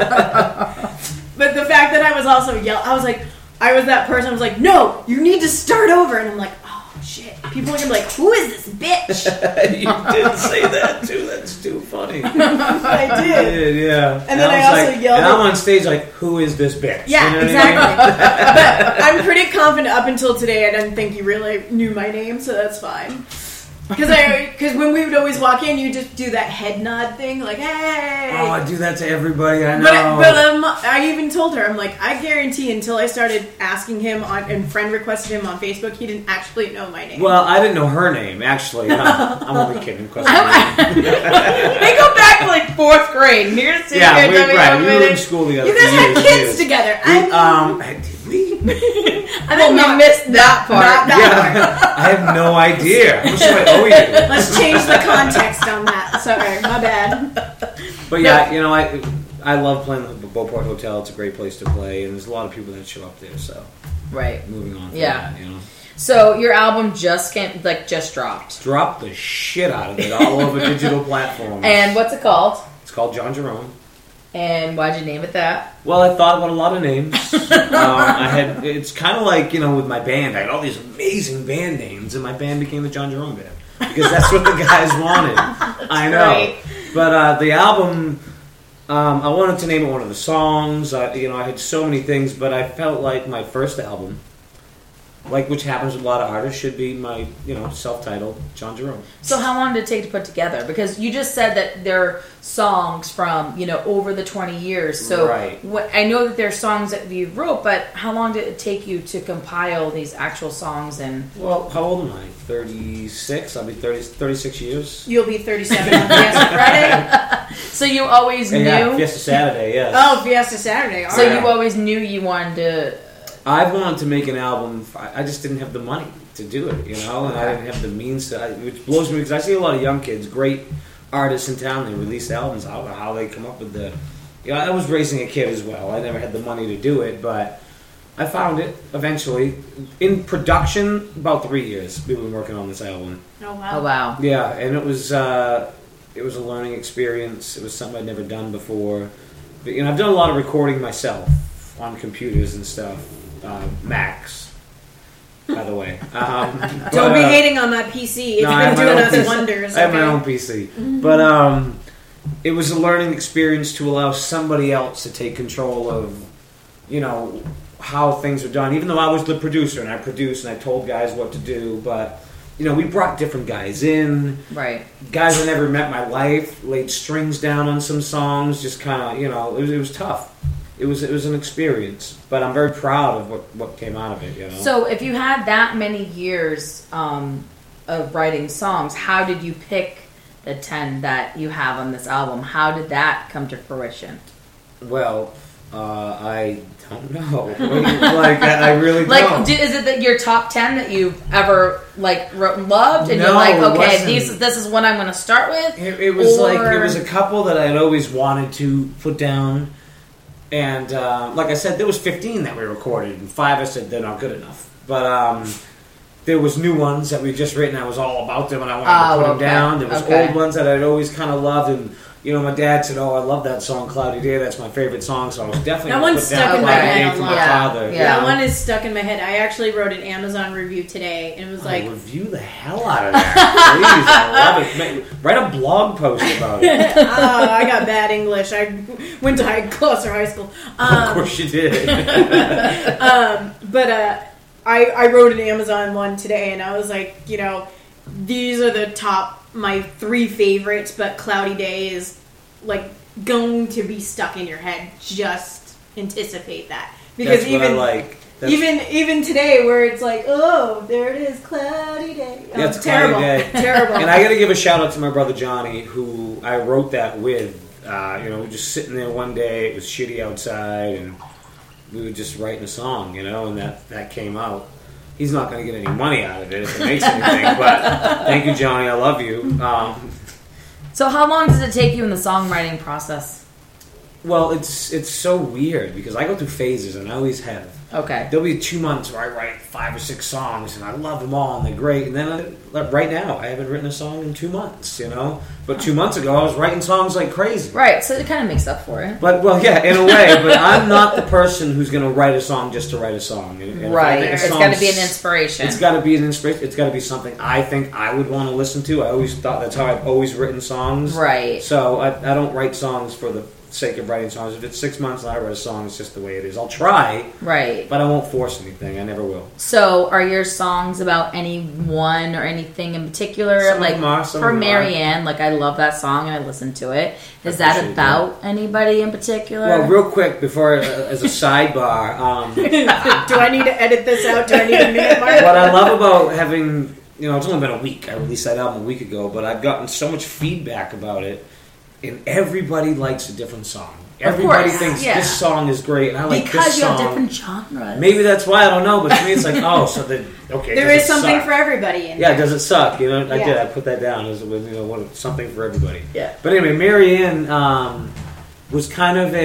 But the fact that I was also I was like, I was that person. I was like, no, you need to start over. And I'm like, oh shit. People are gonna be like, who is this bitch? You did say that too. That's too funny. I did. Yeah. And then I was also like, yelled and at- I'm on stage like, who is this bitch? Yeah, You know what I mean? exactly. But I'm pretty confident up until today. I didn't think you really knew my name, so that's fine. Because when we would always walk in, you just do that head nod thing, like, hey. Oh, I do that to everybody I know. But I even told her, I'm like, I guarantee until I started asking him and friend requested him on Facebook, he didn't actually know my name. Well, I didn't know her name, actually. I'm only kidding. Of course They go back to like 4th grade. And you're sitting yeah, here we, right. We were in school together you for guys years. had kids years. together. Did we? I think we missed that part. Not that Yeah. I have no idea. How much do I owe you? Let's change the context on that. Sorry, my bad. But yeah, you know, I love playing the Beauport Hotel. It's a great place to play, and there's a lot of people that show up there. So Right. moving on. From Yeah. that, you know, So your album just dropped. drop the shit out of it all over digital platforms. And what's it called? It's called John Jerome. And why'd you name it that? Well, I thought about a lot of names. It's kind of like, you know, with my band. I had all these amazing band names, and my band became the John Jerome Band because that's what the guys wanted. I know. right. But the album, I wanted to name it one of the songs. I had so many things, but I felt like my first album, like which happens with a lot of artists, should be my, self-titled John Jerome. So how long did it take to put together? Because you just said that they're songs from, over the 20 years. So Right. I know that they're songs that you wrote, but how long did it take you to compile these actual songs? And Well, how old am I? 36? I'll be 36 years. You'll be 37 on Fiesta Friday. so you always knew. Yeah, Fiesta Saturday, yes. Oh, Fiesta Saturday. All So right. you always knew you wanted to. I wanted to make an album. I just didn't have the money to do it, and I didn't have the means to. Which blows me because I see a lot of young kids, great artists in town. They release albums. I don't know how they come up with the. I was raising a kid as well. I never had the money to do it, but I found it eventually. In production, about 3 years we've been working on this album. Oh, wow. Oh wow. Yeah, and it was a learning experience. It was something I'd never done before. But, I've done a lot of recording myself on computers and stuff. Macs, by the way. Don't be hating on my PC. It's No, I have been my doing own us PC. wonders. I have my okay? own PC. But it was a learning experience to allow somebody else to take control of, how things are done. Even though I was the producer and I produced and I told guys what to do, but we brought different guys in. Right. Guys I never met in my life, laid strings down on some songs, just kind of, it was tough. It was an experience, but I'm very proud of what came out of it, So if you had that many years of writing songs, how did you pick the 10 that you have on this album? How did that come to fruition? Well, I don't know. I really don't. Is it that your top 10 that you've ever wrote and loved, and No, you're like, it okay, wasn't. this is what I'm going to start with? It was Or- it was a couple that I'd always wanted to put down, and like I said, there was 15 that we recorded, and 5 I said they're not good enough. But there was new ones that we just written. I was all about them, and I wanted to put them okay. down. There was Okay. old ones that I'd always kind of loved, and my dad said, "Oh, I love that song, Cloudy Day. That's my favorite song." So I was definitely That gonna one's put that stuck in my Cloudy head Day a for my lot. father. Yeah. That one is stuck in my head. I actually wrote an Amazon review today, and it was like, Review the hell out of that, please. I love it. Write a blog post about it. I got bad English. I went to Gloucester High School. Of course you did. But I wrote an Amazon one today, and I was like, these are the my 3 favorites, but Cloudy Day is like going to be stuck in your head. Just anticipate that, because That's what I like. Even today, where it's like, oh, there it is, Cloudy Day. Yeah, it's a terrible, cloudy day. terrible. And I got to give a shout out to my brother Johnny, who I wrote that with. Just sitting there one day, it was shitty outside, and we were just writing a song, and that came out. He's not going to get any money out of it if it makes anything, but thank you, Johnny. I love you. So how long does it take you in the songwriting process? Well, it's so weird because I go through phases, and I always have. Okay. There'll be 2 months where I write 5 or 6 songs, and I love them all, and they're great. And then right now, I haven't written a song in 2 months, But 2 months ago, I was writing songs like crazy. Right, so it kind of makes up for it. But, well, yeah, in a way. But I'm not the person who's going to write a song just to write a song. And Right. if I think a It's got to be an inspiration. It's got to be an inspiration. It's got to be something I think I would want to listen to. I always thought that's how I've always written songs. Right. So I don't write songs for the sake of writing songs. If it's 6 months and I write a song, it's just the way it is. I'll try. Right. But I won't force anything. I never will. So, are your songs about anyone or anything in particular? Some of like them are, some for of them Marianne, like I love that song and I listen to it. Is I that appreciate about anybody in particular? Well, real quick before, as a sidebar, Do I need to edit this out? Do I need a minute mark? what I love about having, it's only been a week. I released that album a week ago, but I've gotten so much feedback about it, and everybody likes a different song. Everybody thinks yeah. this song is great, and I like because this you have song. different genres. Maybe that's why, I don't know, but to me it's like, okay. There does is it something suck? for everybody in Yeah, there. does it suck? I Yeah. did. I put that down as something for everybody. Yeah. But anyway, Marianne was kind of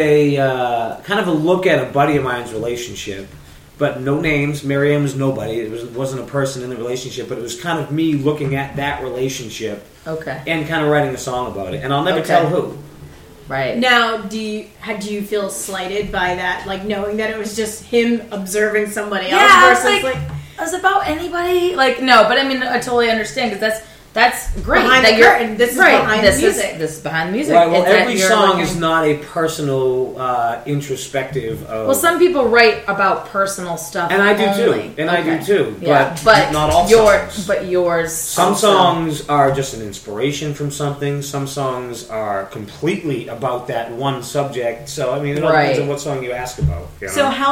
a look at a buddy of mine's relationship, but no names. Marianne was nobody. It wasn't a person in the relationship, but it was kind of me looking at that relationship Okay. and kind of writing a song about it. And I'll never Okay. tell who. Right. Now, do you feel slighted by that, like knowing that it was just him observing somebody else Yeah, versus like, is it about anybody? Like, no, but I mean, I totally understand because that's great. Behind that the you're- curtain. This is right, behind this the music. This is behind the music. Right, well, It's that every you're song looking- is not a personal, introspective of... Well, some people write about personal stuff, And I do only. too. And I do too. Yeah, But not all songs. But yours. Some also. songs are just an inspiration from something. Some songs are completely about that one subject. So, I mean, it all depends Right. on what song you ask about. So how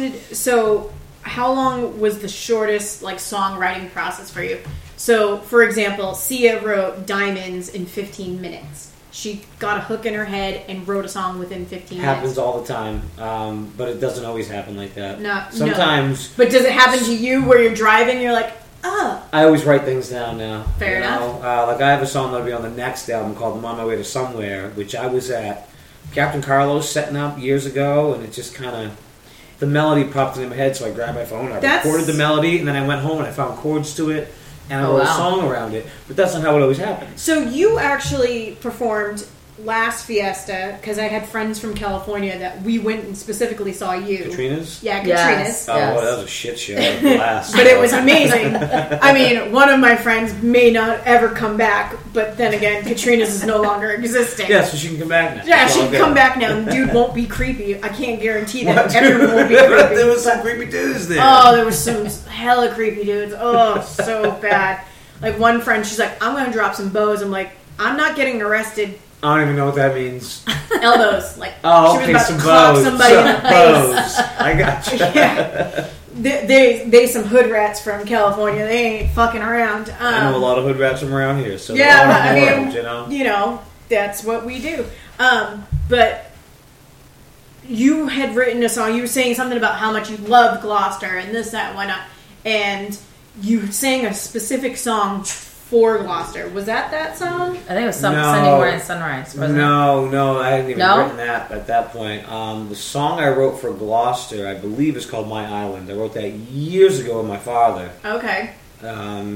long was the shortest songwriting process for you? So, for example, Sia wrote Diamonds in 15 minutes. She got a hook in her head and wrote a song within 15 Happens minutes. all the time, but it doesn't always happen like that. No, Sometimes But does it happen to you where you're driving, you're like, oh, I always write things down now. Fair enough. Like I have a song that'll be on the next album called "I'm on My Way to Somewhere," which I was at Captain Carlos setting up years ago, and it just kind of the melody popped into my head, so I grabbed my phone, I recorded the melody, and then I went home and I found chords to it, and I wrote a song around it. But that's not how it always happens. So you actually performed last Fiesta, because I had friends from California that we went and specifically saw you. Katrina's? Yeah, Yes. Katrina's. Oh, Yes. that was a shit show. Blast. But it was amazing. I mean, one of my friends may not ever come back, but then again, Katrina's is no longer existing. Yeah, so she can come back now. Yeah, It's she all can good. come back now, and dude won't be creepy. I can't guarantee that What? everyone won't be creepy. There was some creepy dudes there. Oh, there was some hella creepy dudes. Oh, so bad. Like one friend, she's like, I'm gonna drop some bows. I'm like, I'm not getting arrested. I don't even know what that means. Elbows. Like, Oh, she was okay, about some to clock bows. somebody in the face. Bows. I got you. Yeah. They some hood rats from California. They ain't fucking around. I know a lot of hood rats from around here, so Yeah, they're all I in the mean, world, you know. that's what we do. But you had written a song. You were saying something about how much you loved Gloucester and this, that, and whatnot. And you sang a specific song for Gloucester. Was that song? I think it was No. Sunday Morning Sunrise. Wasn't it? No, I hadn't even No? written that at that point. The song I wrote for Gloucester, I believe, is called My Island. I wrote that years ago with my father. Okay.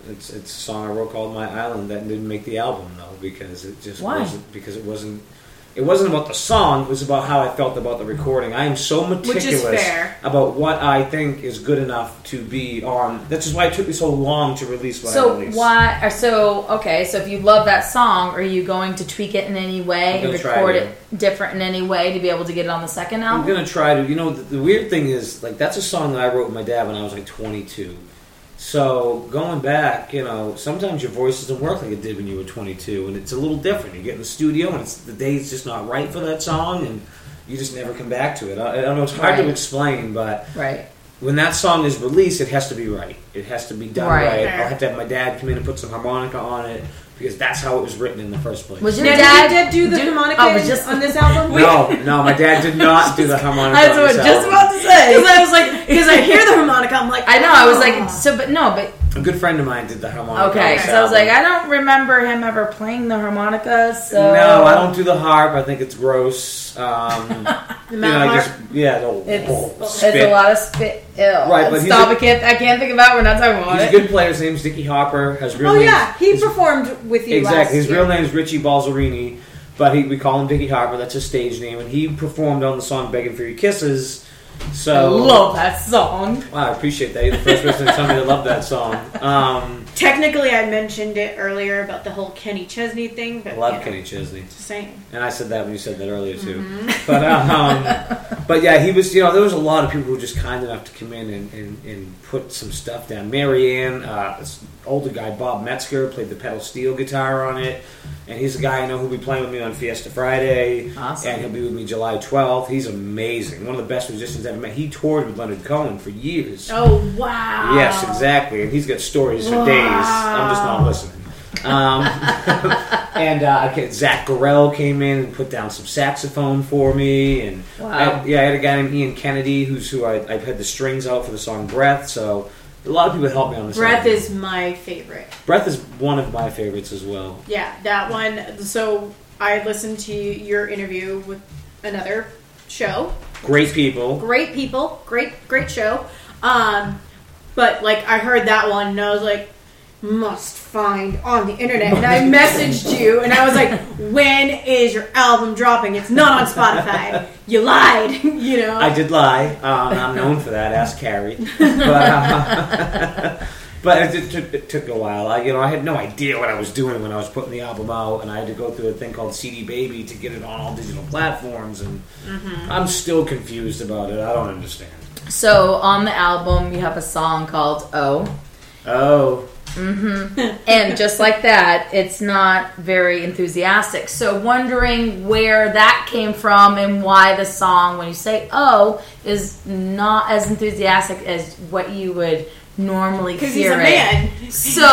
It's a song I wrote called "My Island" that didn't make the album though because it just wasn't because it wasn't about the song. It was about how I felt about the recording. I am so meticulous about what I think is good enough to be on. That's just why it took me so long to release what I released. So if you love that song, are you going to tweak it in any way and record it different in any way to be able to get it on the second album? I'm going to try to. You know, the weird thing is, like, that's a song that I wrote with my dad when I was like 22. So going back, you know, sometimes your voice doesn't work like it did when you were 22, and it's a little different. You get in the studio, and the day's just not right for that song, and you just never come back to it. I don't know, it's hard to explain, but when that song is released, it has to be right. It has to be done right. I'll have to have my dad come in and put some harmonica on it, because that's how it was written in the first place. Was your dad do the harmonica on this album? No, my dad did not do the harmonica. I was just about to say, because I was like, because I hear the harmonica, I'm like, I know. I was like, but a good friend of mine did the harmonica. Okay, so I was like, I don't remember him ever playing the harmonica. So no, I don't do the harp. I think it's gross. The mouth harp. It's a lot of spit. Right, but I can't think about it. We're not talking about it. He's a good player. His name's Dickie Hopper. He performed with you. Exactly. His real name is Richie Balzerini, but we call him Dickie Hopper. That's his stage name, and he performed on the song "Begging for Your Kisses." So I love that song. Wow, I appreciate that. You're the first person to tell me to love that song. Technically, I mentioned it earlier about the whole Kenny Chesney thing. But, I love Kenny Chesney. Just saying. And I said that when you said that earlier, too. Mm-hmm. But yeah, he was, there was a lot of people who were just kind enough to come in and put some stuff down. Marianne, this older guy, Bob Metzger, played the pedal steel guitar on it. And he's the guy I know who'll be playing with me on Fiesta Friday. Awesome. And he'll be with me July 12th. He's amazing. One of the best musicians I've ever met. He toured with Leonard Cohen for years. Oh, wow. Yes, exactly. And he's got stories for days. I'm just not listening. And Zach Gorell came in and put down some saxophone for me. And I had a guy named Ian Kennedy who I've had the strings out for the song Breath. So a lot of people helped me on this. Breath is my favorite. Breath is one of my favorites as well. Yeah, that one. So I listened to your interview with another show. Great people. Great show. But like I heard that one and I was like, must find on the internet. And I messaged you and I was like, when is your album dropping? It's not on Spotify. You lied, I did lie. I'm known for that. Ask Carrie. But it took a while. I had no idea what I was doing when I was putting the album out, and I had to go through a thing called CD Baby to get it on all digital platforms, and I'm still confused about it. I don't understand. So on the album, you have a song called "Oh." Oh. Mm-hmm. And just like that, it's not very enthusiastic. So wondering where that came from and why the song, when you say "Oh," is not as enthusiastic as what you would normally hear. Because he's a man. So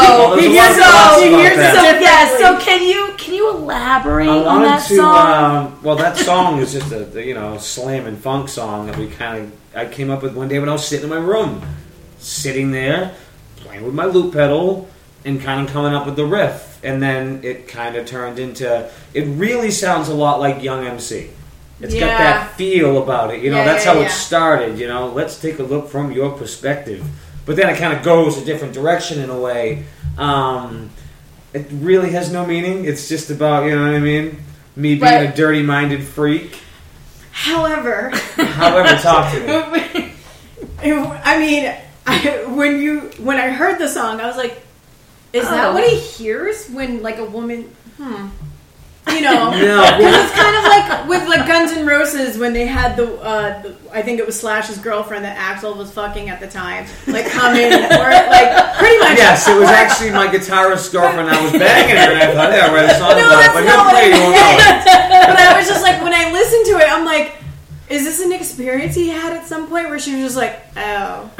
so can you elaborate on that song? Well, that song is just a slam and funk song that I came up with one day when I was sitting in my room, sitting there playing with my loop pedal and kind of coming up with the riff, and then it kind of turned into. It really sounds a lot like Young MC. It's got that feel about it. That's how it started. Let's take a look from your perspective. But then it kind of goes a different direction in a way. It really has no meaning. It's just about, me being a dirty-minded freak. However, talk to me. I mean, when I heard the song, I was like, is that what he hears when, like, a woman... No, because it's kind of like with Guns N' Roses when they had the I think it was Slash's girlfriend that Axl was fucking at the time, come in or pretty much. Yes, it was actually my guitarist's girlfriend. I was banging her, and I thought, I read a song about it, but he'll play. You won't know. But I was just like, when I listened to it, I'm like, is this an experience he had at some point where she was just like, oh.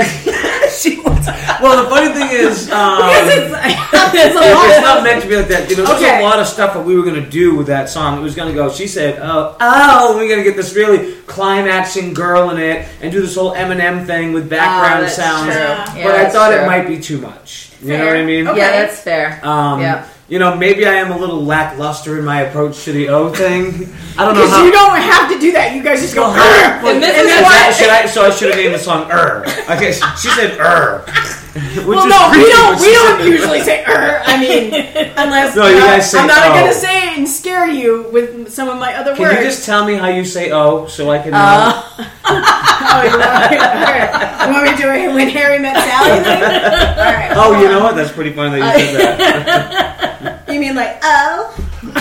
Well, the funny thing is, it's not meant to be like that. There's a lot of stuff that we were going to do with that song. It was going to go. She said, "Oh, we're going to get this really climaxing girl in it and do this whole Eminem thing with background sounds." But I thought it might be too much. You know what I mean? Okay. Yeah, that's fair. Maybe I am a little lackluster in my approach to the O thing. I don't know because you don't have to do that. You guys just go. And this is why. So I should have named the song Okay, she said Well, no, we don't usually say I mean, unless No, you guys say I'm not oh. going to say it and scare you with some of my other Can words. you just tell me how you say "oh" so I can know? Oh, you want me to do it when Harry met Sally thing? All right. Oh, you know what? That's pretty funny that you said that. You mean like oh?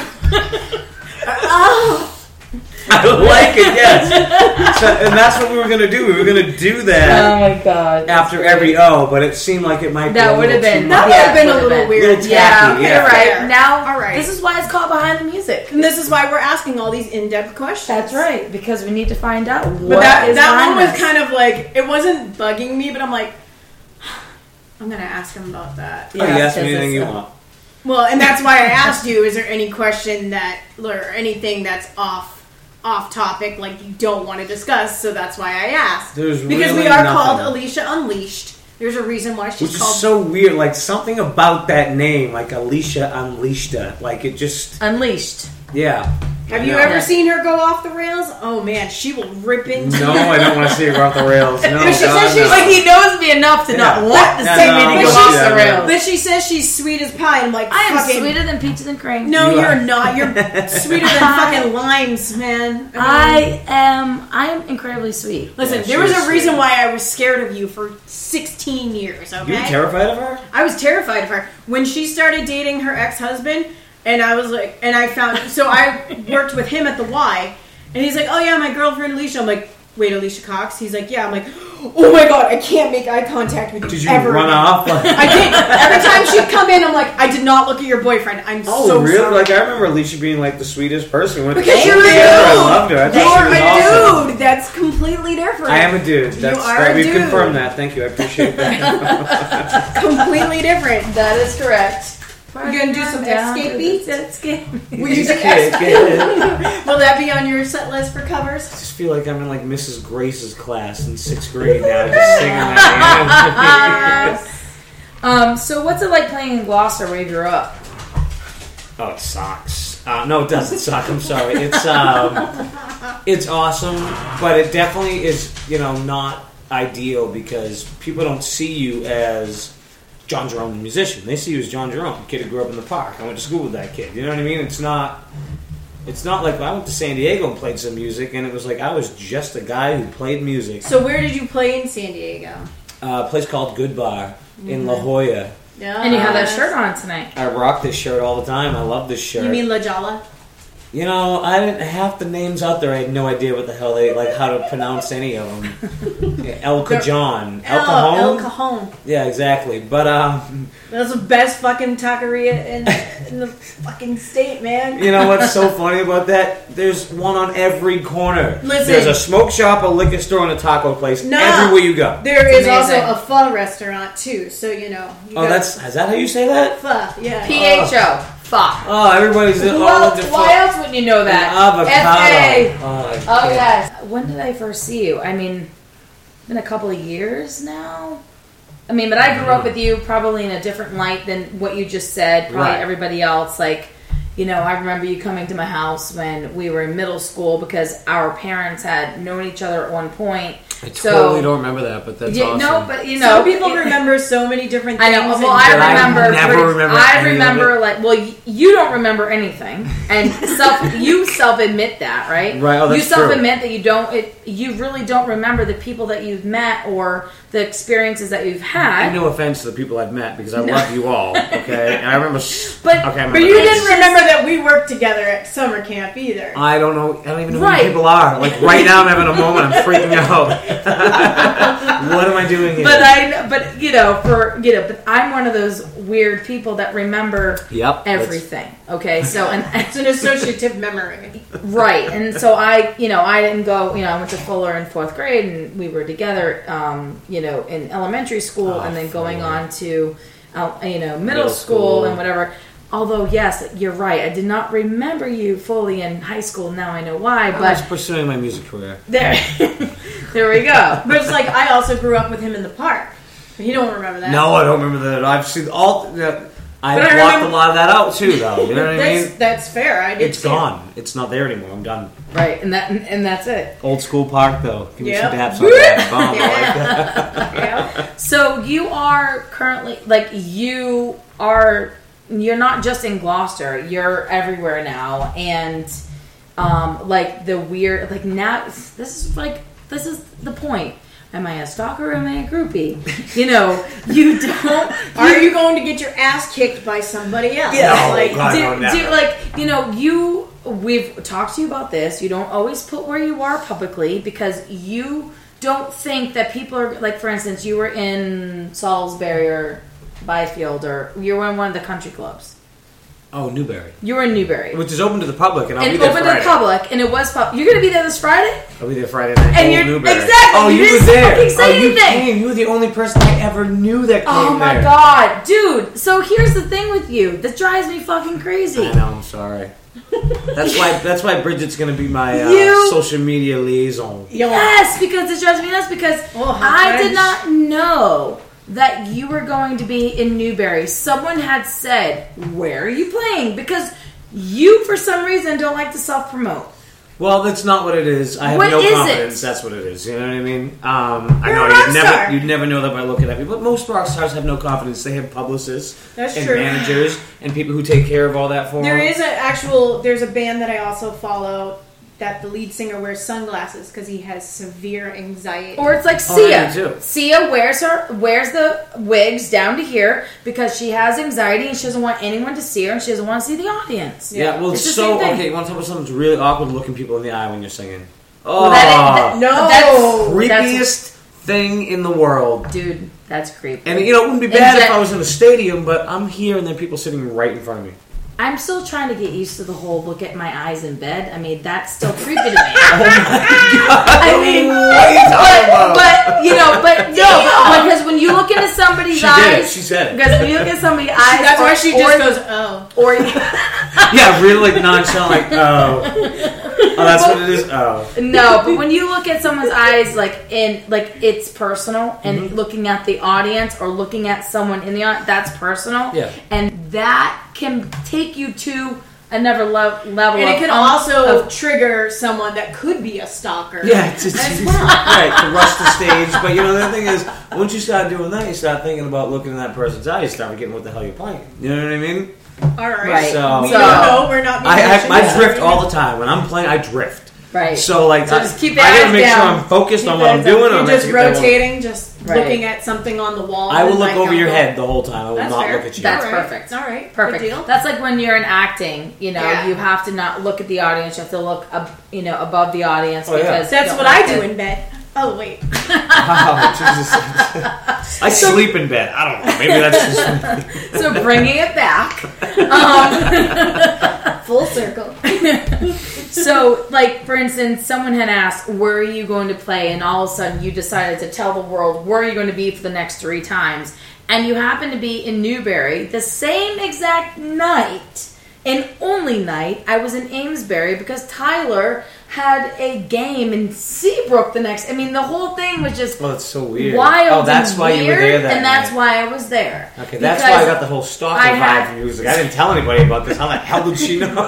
Oh. I like it, yes. So, and that's what we were going to do. We were going to do that Oh my god. after every O, but it seemed like it might be That a would have little been too That much. would have been a would've little been. weird. Little Yeah, tacky, yeah. you're right. Fair. Now, All right. this is why it's called Behind the Music. And this is why we're asking all these in-depth questions. That's right, because we need to find out what But that is one behind was this. kind of like, it wasn't bugging me, but I'm like, I'm going to ask him about that. Oh, you ask me because anything you it's, want. Well, and that's why I asked you, is there any question that, or anything that's off topic, like you don't want to discuss, so that's why I asked. There's because really we are nothing. called Alicia Unleashed. There's a reason why she's Which called... is so weird. Like, something about that name, like Alicia Unleashed. Like, it just... Unleashed. Yeah. Have you No. ever seen her go off the rails? Oh man, she will rip into No, you. I don't want to see her go off the rails. No, But she God, says she's no. Like he knows me enough to Yeah. not want to Yeah, say no, me to but go she's- off yeah, the no. rails. But she says she's sweet as pie. I'm like, I am fucking, sweeter than peaches and cream. No, You you're are. not. You're sweeter than fucking limes, man. I am incredibly sweet. Listen, Yeah, there was she's a reason sweet. why I was scared of you for 16 years, okay? You were terrified of her? I was terrified of her. When she started dating her ex-husband, and I was like, and I found, so I worked with him at the Y, and he's like, oh yeah, my girlfriend Alicia. I'm like, wait, Alicia Cox? He's like, yeah. I'm like, oh my god, I can't make eye contact with you Did you ever run again. off? I did. Every time she'd come in, I'm like, I did not look at your boyfriend. I'm Oh, so really? sorry. Like, I remember Alicia being, like, the sweetest person. When Because you're a dude. I loved her. I thought You're she was a awesome. dude. That's completely different. I am a dude. That's, are a we've dude. confirmed that. Thank you. I appreciate that. Completely different. That is correct. You gonna do some escape beats? Escape. Will you do Okay, escape? good. Will that be on your set list for covers? I just feel like I'm in, like, Mrs. Grace's class in 6th grade now, just singing that. So what's it like playing in Gloucester where you grew up? Oh, it sucks. No, it doesn't suck. I'm sorry. It's awesome, but it definitely is, not ideal because people don't see you as John Jerome, the musician. They see you as John Jerome, the kid who grew up in the park. I went to school with that kid. You know what I mean? It's not like I went to San Diego and played some music, and it was like I was just a guy who played music. So where did you play in San Diego? A place called Good Bar in La Jolla. Yeah. And you have that shirt on tonight. I rock this shirt all the time. I love this shirt. You mean La Jolla? I didn't half the names out there. I had no idea what the hell how to pronounce any of them. Yeah, El Cajon, El Cajon. El Cajon. Yeah, exactly. But That's the best fucking taqueria in the fucking state, man. you know what's so funny about that? There's one on every corner. Listen. There's a smoke shop, a liquor store, and a taco place. No. Everywhere you go. There It's is also amazing. a pho restaurant too, so you know. You Oh, got is that how you say that? pho. Yeah. PHO. Fuck. Oh, everybody's Who all else, the why else would you know that? avocado. FA. I Oh, can't. yes. When did I first see you? I mean, it's been a couple of years now. I mean, but I grew up with you probably in a different light than what you just said. Probably Right. everybody else. Like, I remember you coming to my house when we were in middle school because our parents had known each other at one point. I So- totally don't remember that, but that's Yeah, awesome. no, but Some people remember so many different I things. know. Well, and- I I remember. never remember I any of remember, it. like, well, you don't remember anything, and you self admit that, right? Right, oh, that's you self true. admit that you don't. You really don't remember the people that you've met or the experiences that you've had. No offense to the people I've met because I love you all. Okay, and I remember. But- okay, I remember But you this. didn't remember that we worked together at summer camp either. I don't know. I don't even know Right. who people are. Like right now, I'm having a moment. I'm freaking out. What am I doing here? But but I'm one of those weird people that remember Yep, that's- everything. Okay, so and It's an associative memory. right, and so I didn't go. I went to Fuller in 4th grade, and we were together. In elementary school, and then going on to, middle school and whatever. Although, yes, you're right. I did not remember you fully in high school. Now I know why. I was But pursuing my music career. there, there we go. But it's like I also grew up with him in the park. But you don't remember that. No, I don't remember that. I've seen all. I But I blocked remember- a lot of that out too, though. You know what I mean? That's fair. I did It's too. gone. It's not there anymore. I'm done. Right, and that's it. Old school park, though. Give me Yep. some daps on that. Bomb. I like that. Yeah. So you are currently you're not just in Gloucester, you're everywhere now, and the weird now this is the point. Am I a stalker or am I a groupie? You don't. Are you going to get your ass kicked by somebody else? Yeah. No, Like, God, no, never. we've talked to you about this. You don't always put where you are publicly because you don't think that people are, like, for instance, you were in Salisbury or Byfield, or you were in one of the country clubs. Oh, Newberry. You were in Newberry. Which is open to the public, and I'll be And there open to Friday. the public, and it was you're going to be there this Friday? I'll be there Friday night. And Old you're Newberry. exactly. Oh, you were didn't there. fucking say You anything. came. You were the only person I ever knew that came Oh my there. god, dude! So here's the thing with you. This drives me fucking crazy. I know. I'm sorry. That's why Bridget's gonna be my You- social media liaison. Yes, because it drives me nuts because Oh, how I French. did not know that you were going to be in Newberry. Someone had said, "Where are you playing?" Because you, for some reason, don't like to self-promote. Well, that's not what it is. I have What no is confidence. it? That's what it is. You know what I mean? I You're know a rock star. you'd never know that by looking at me. But most rock stars have no confidence. They have publicists That's and true. managers and people who take care of all that for There them. is there's a band that I also follow that the lead singer wears sunglasses because he has severe anxiety. Or it's like Oh, Sia. yeah, me too. Sia wears the wigs down to here because she has anxiety and she doesn't want anyone to see her and she doesn't want to see the audience. Yeah, well, It's the so same thing. okay. You want to talk about something that's really awkward looking people in the eye when you're singing? Oh, Well, that- no. creepiest thing in the world. Dude, that's creepy. And it wouldn't be bad if I was in a stadium, but I'm here and then people sitting right in front of me. I'm still trying to get used to the whole look at my eyes in bed. I mean, that's still creepy to me. I mean, What are you talking about? but because when you look into somebody's She eyes, did. She said it. because when you look at somebody's eyes, That's why she just goes, oh. or Yeah, really like nonchalant, like, oh, that's what it is. Oh, no, but when you look at someone's eyes, it's personal, and looking at the audience or looking at someone in the audience, that's personal. Yeah. And that can take you to another level. And it can of also trigger someone that could be a stalker. yeah, it's as well. right to rush the stage. But the thing is, once you start doing that, you start thinking about looking in that person's eyes. You start forgetting what the hell you're playing. You know what I mean? All right. Right. So- We So- don't know. We're not musicians. I drift all the time when I'm playing. I drift. right. So just keep your I gotta eyes make sure down. I'm focused on Keep what I'm that doing. You're or just I'm actually- rotating, just Right. looking at something on the wall. I will with look my over your elbow. head the whole time. I will That's not fair. look at you. That's All right. perfect. All right. Perfect. Good deal. That's like when you're in acting. Yeah. You have to not look at the audience. You have to look above the audience Oh, yeah. because That's you don't what I like do to- in bed. Oh, wait. Oh, Jesus. I sleep in bed. I don't know. Maybe that's just So bringing it back. Full circle. So, like, for instance, someone had asked, where are you going to play? And all of a sudden you decided to tell the world where you're going to be for the next 3 times. And you happen to be in Newberry the same exact night. And only night I was in Amesbury because Tyler had a game in Seabrook the next. I mean, the whole thing was just Oh, that's so weird. wild. Oh, that's and why weird, you were there that and that's night. why I was there. Okay, that's Because why I got the whole stalker I vibe had- from you. Like, I didn't tell anybody about this. How the hell did she know?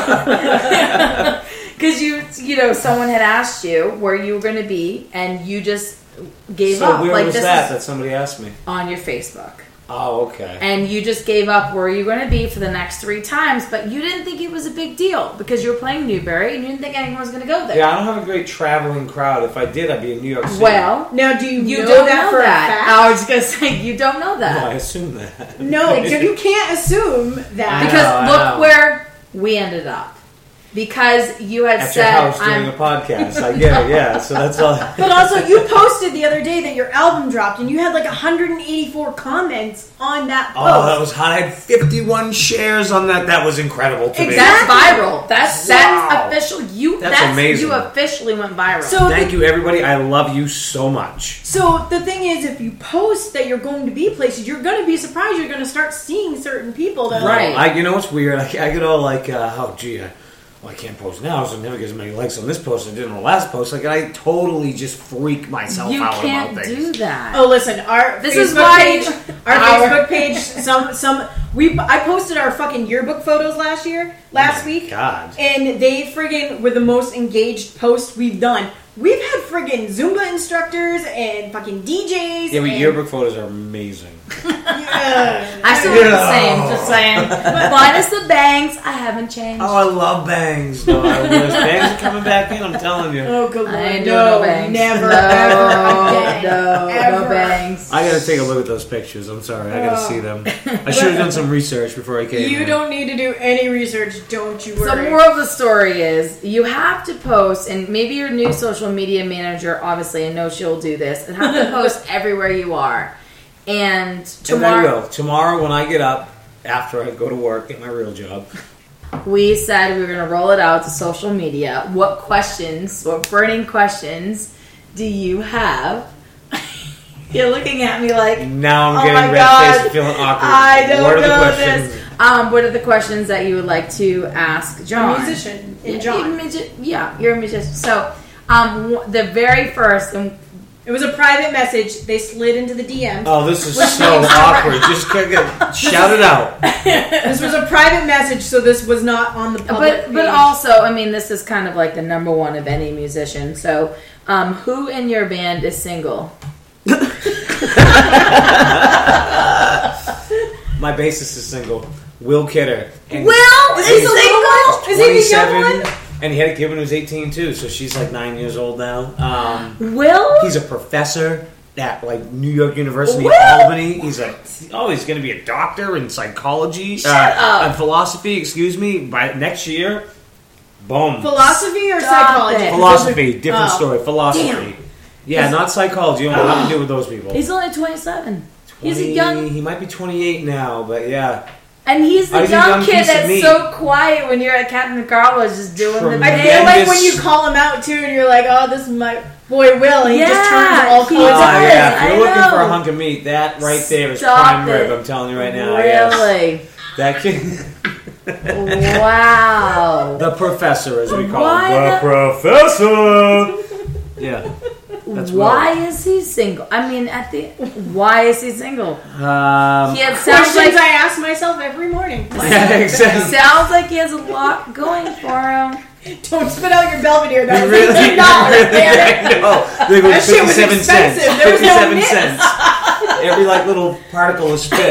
Because someone had asked you where you were going to be, and you just gave So up. where Like was this that is somebody asked me? on your Facebook, Oh, okay. and you just gave up where you were going to be for the next 3 times. But you didn't think it was a big deal because you were playing Newberry, and you didn't think anyone was going to go there. Yeah, I don't have a great traveling crowd. If I did, I'd be in New York City. Well, Now, do you you know don't that know for that. a fact? I was going to say you don't know No, I that assume that. No, you can't assume that. because I know. look where we ended up. Because you had At your said house doing I'm. a podcast. I get it, yeah. So that's all. But also, you posted the other day that your album dropped, and you had like 184 comments on that post. Oh, that was hot. I had 51 shares on that. That was incredible to me. That's viral. That's Wow. official. That's amazing. You officially went viral. So Thank you, everybody. I love you so much. So the thing is, if you post that you're going to be places, you're going to be surprised. You're going to start seeing certain people that Right. You know what's weird? I get all like, oh, gee, I can't post now, so I never get as many likes on this post as I did on the last post. Like, I totally just freak myself you out can't about do things. that. Oh, listen, our This Facebook is why page, our Facebook page. I posted our fucking yearbook photos last week. God. And they friggin' were the most engaged post we've done. We've had friggin' Zumba instructors and fucking DJs. Yeah, but and, yearbook photos are amazing. Yeah. I still look the same, just saying. Minus the bangs, I haven't changed. Oh, I love bangs. No, bangs are coming back in, I'm telling you. Oh, good lord. I ain't doing no bangs. Never, No, ever again. no Ever. bangs. I gotta take a look at those pictures. I'm sorry, I gotta see them. I should have done some research before I came. You here. don't need to do any research, don't you worry. So the moral of the story is you have to post, and maybe your new social media manager, obviously, I know she'll do this, and have to post everywhere you are. And And I will. Tomorrow when I get up, after I go to work, get my real job. we said we were going to roll it out to social media. What burning questions do you have? You're looking at me like, Now I'm oh getting my red God, faced and feeling awkward. I don't what are the know questions? this. What are the questions that you would like to ask John? A musician in Yeah, John. you're a musician. So, the very first, and It was a private message. They slid into the DMs. Oh, this is so awkward. Just shout it out. This was a private message, so this was not on the public but page. also, I mean, this is kind of like the number one of any musician. So, who in your band is single? My bassist is single. Will Kidder. And Will is he single? Is he the young 27, one? and he had a kid when he was 18 too, so she's like 9 years old now. Will? He's a professor at like New York University Will? Albany. He's going to be a doctor in psychology up. and philosophy. Excuse me. By next year, boom. Philosophy or Stop psychology? it. Philosophy, different Oh. story. Philosophy. Damn. Yeah, not psychology. You don't know how to deal with those people. He's only 27. He's a 20 young, He might be 28 now, but yeah. and he's the He's a young young kid piece of that's meat. so quiet when you're at Captain Carlos just doing the I Tremendous. feel like when you call him out too, and you're like, "Oh, this is my boy Will," and he just turns all he cool. does. Yeah, if I you're looking know. for a hunk of meat, that right there is Stop prime it. rib. I'm telling you right now. I guess. Really? That kid. Wow. The professor, as we call Why him. The professor. Yeah. That's Why is he single? I mean, why is he single? He sounds Questions like I ask myself every morning. Yeah, exactly. sounds like he has a lot going for him. Don't spit out your Belvedere. That was Really? $18. I know. They go That shit was 57 cents. expensive. There was no 57 nits. cents. Every like little particle is spit.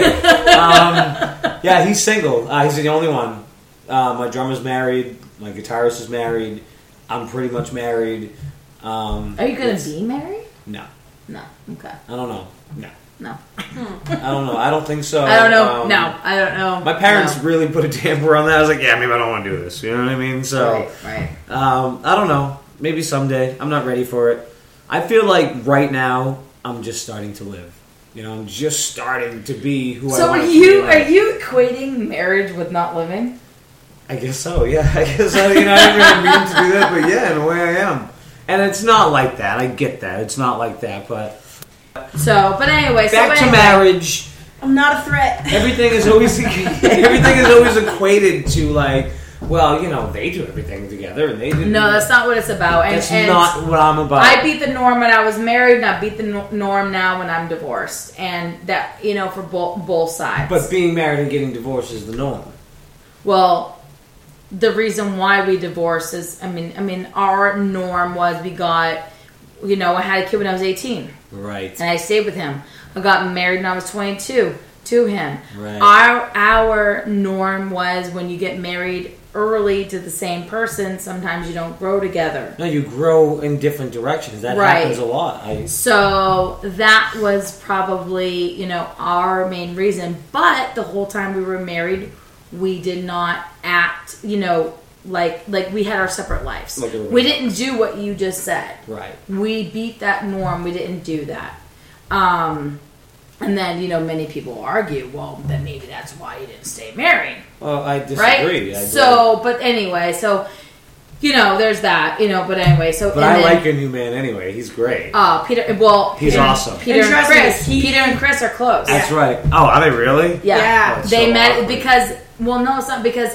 Yeah, he's single. He's the only one. My drummer's married. My guitarist is married. I'm pretty much married. Are you going to be married? No. No. Okay. I don't know. No. No. I don't know. I don't think so. I don't know. No. I don't know. My parents No. really put a damper on that. I was like, yeah, maybe I don't want to do this. You know what I mean? So, Right. I don't know. Maybe someday. I'm not ready for it. I feel like right now I'm just starting to live. You know, I'm just starting to be who I So want are to you be. equating marriage with not living? I guess so. Yeah, I guess so. You know, I didn't really mean to do that, but yeah, in a way, I am. And it's not like that. I get that. It's not like that, but So, but anyway. back to marriage. I'm not a threat. Everything is always equated to like, well, you know, they do everything together, and they do. No, that's not what it's about. And, That's and not what I'm about. I beat the norm when I was married, and I beat the norm now when I'm divorced. And that, for both sides. But being married and getting divorced is the norm. Well, the reason why we divorced is, I mean, our norm was we got, I had a kid when I was 18. Right. And I stayed with him. I got married when I was 22 to him. Right. Our norm was when you get married early to the same person, sometimes you don't grow together. No, you grow in different directions. That Right. happens a lot. So that was probably, our main reason. But the whole time we were married, we did not act, like we had our separate lives. Like everybody We didn't do what you just said. Right. We beat that norm. We didn't do that. And then, many people argue, well, then maybe that's why you didn't stay married. Well, I disagree. Right? But anyway, there's that, but anyway. But I like your new man anyway. He's great. He's awesome. Peter And and trust me, Chris. Peter and Chris are close. That's right. Oh, are they really? Yeah. Oh, it's They so met awkward. because it's not because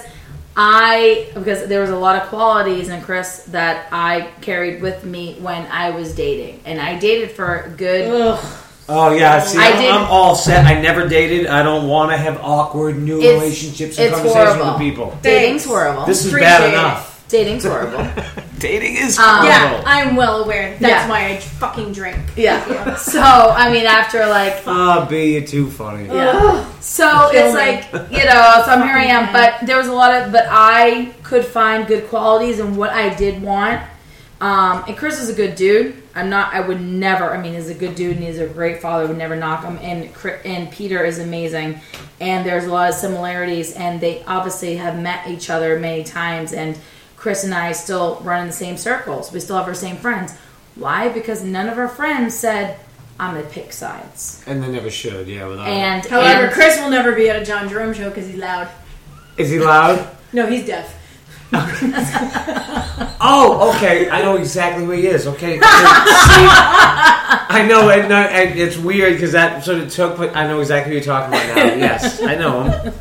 there was a lot of qualities in Chris that I carried with me when I was dating. And I dated for a good Oh yeah, see, I did- I'm all set. I never dated. I don't want to have awkward new It's- relationships and it's conversations horrible. with people. Dating's horrible. This is Appreciate bad it. enough. Dating's horrible. Dating is Yeah, horrible. I'm well aware. That's Yeah. why I fucking drink. Yeah. So I mean, after like. Ah, B, you're too funny. Yeah. So Kill it's me. like, so I'm here I am, but there was a lot of, but I could find good qualities in what I did want. And Chris is a good dude. I would never, he's a good dude and he's a great father. I would never knock him. And Peter is amazing. And there's a lot of similarities and they obviously have met each other many times. And Chris and I still run in the same circles. We still have our same friends. Why? Because none of our friends said, I'm going to pick sides. And they never should, yeah. Without And However, and- Chris will never be at a John Jerome show because he's loud. Is he loud? No, he's deaf. Oh, okay. I know exactly who he is. Okay. See, I know, and it's weird because that sort of took, but I know exactly who you're talking about now. Yes, I know him.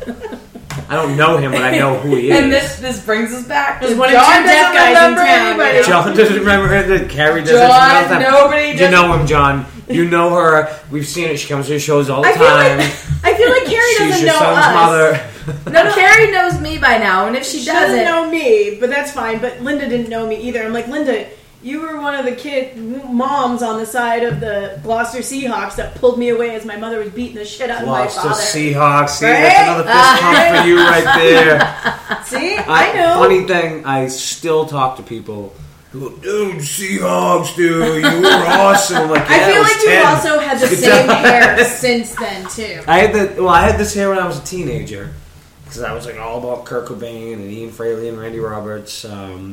I don't know him, but I know who he is. And this brings us back to There's one of John two deaf doesn't guys in remember town, anybody. yeah. John doesn't remember her. That Carrie doesn't John, remember. nobody You doesn't- know him, John. You know her. We've seen it. She comes to the shows all the I feel time. like Carrie She's doesn't your know son's us. mother. No, Carrie knows me by now, and if she, She doesn't doesn't, know me, but that's fine. But Linda didn't know me either. I'm like, Linda, you were one of the moms on the side of the Gloucester Seahawks that pulled me away as my mother was beating the shit out of my Gloucester father. Seahawks. See, Right? that's another fist pump for you right there. See, I know. Funny thing, I still talk to people who go, dude, Seahawks, dude, you were awesome. I'm like, yeah, I feel was like you 10. also had the Good same job. hair since then too. I had this hair when I was a teenager because I was like all about Kurt Cobain and Ian Fraley and Randy Roberts.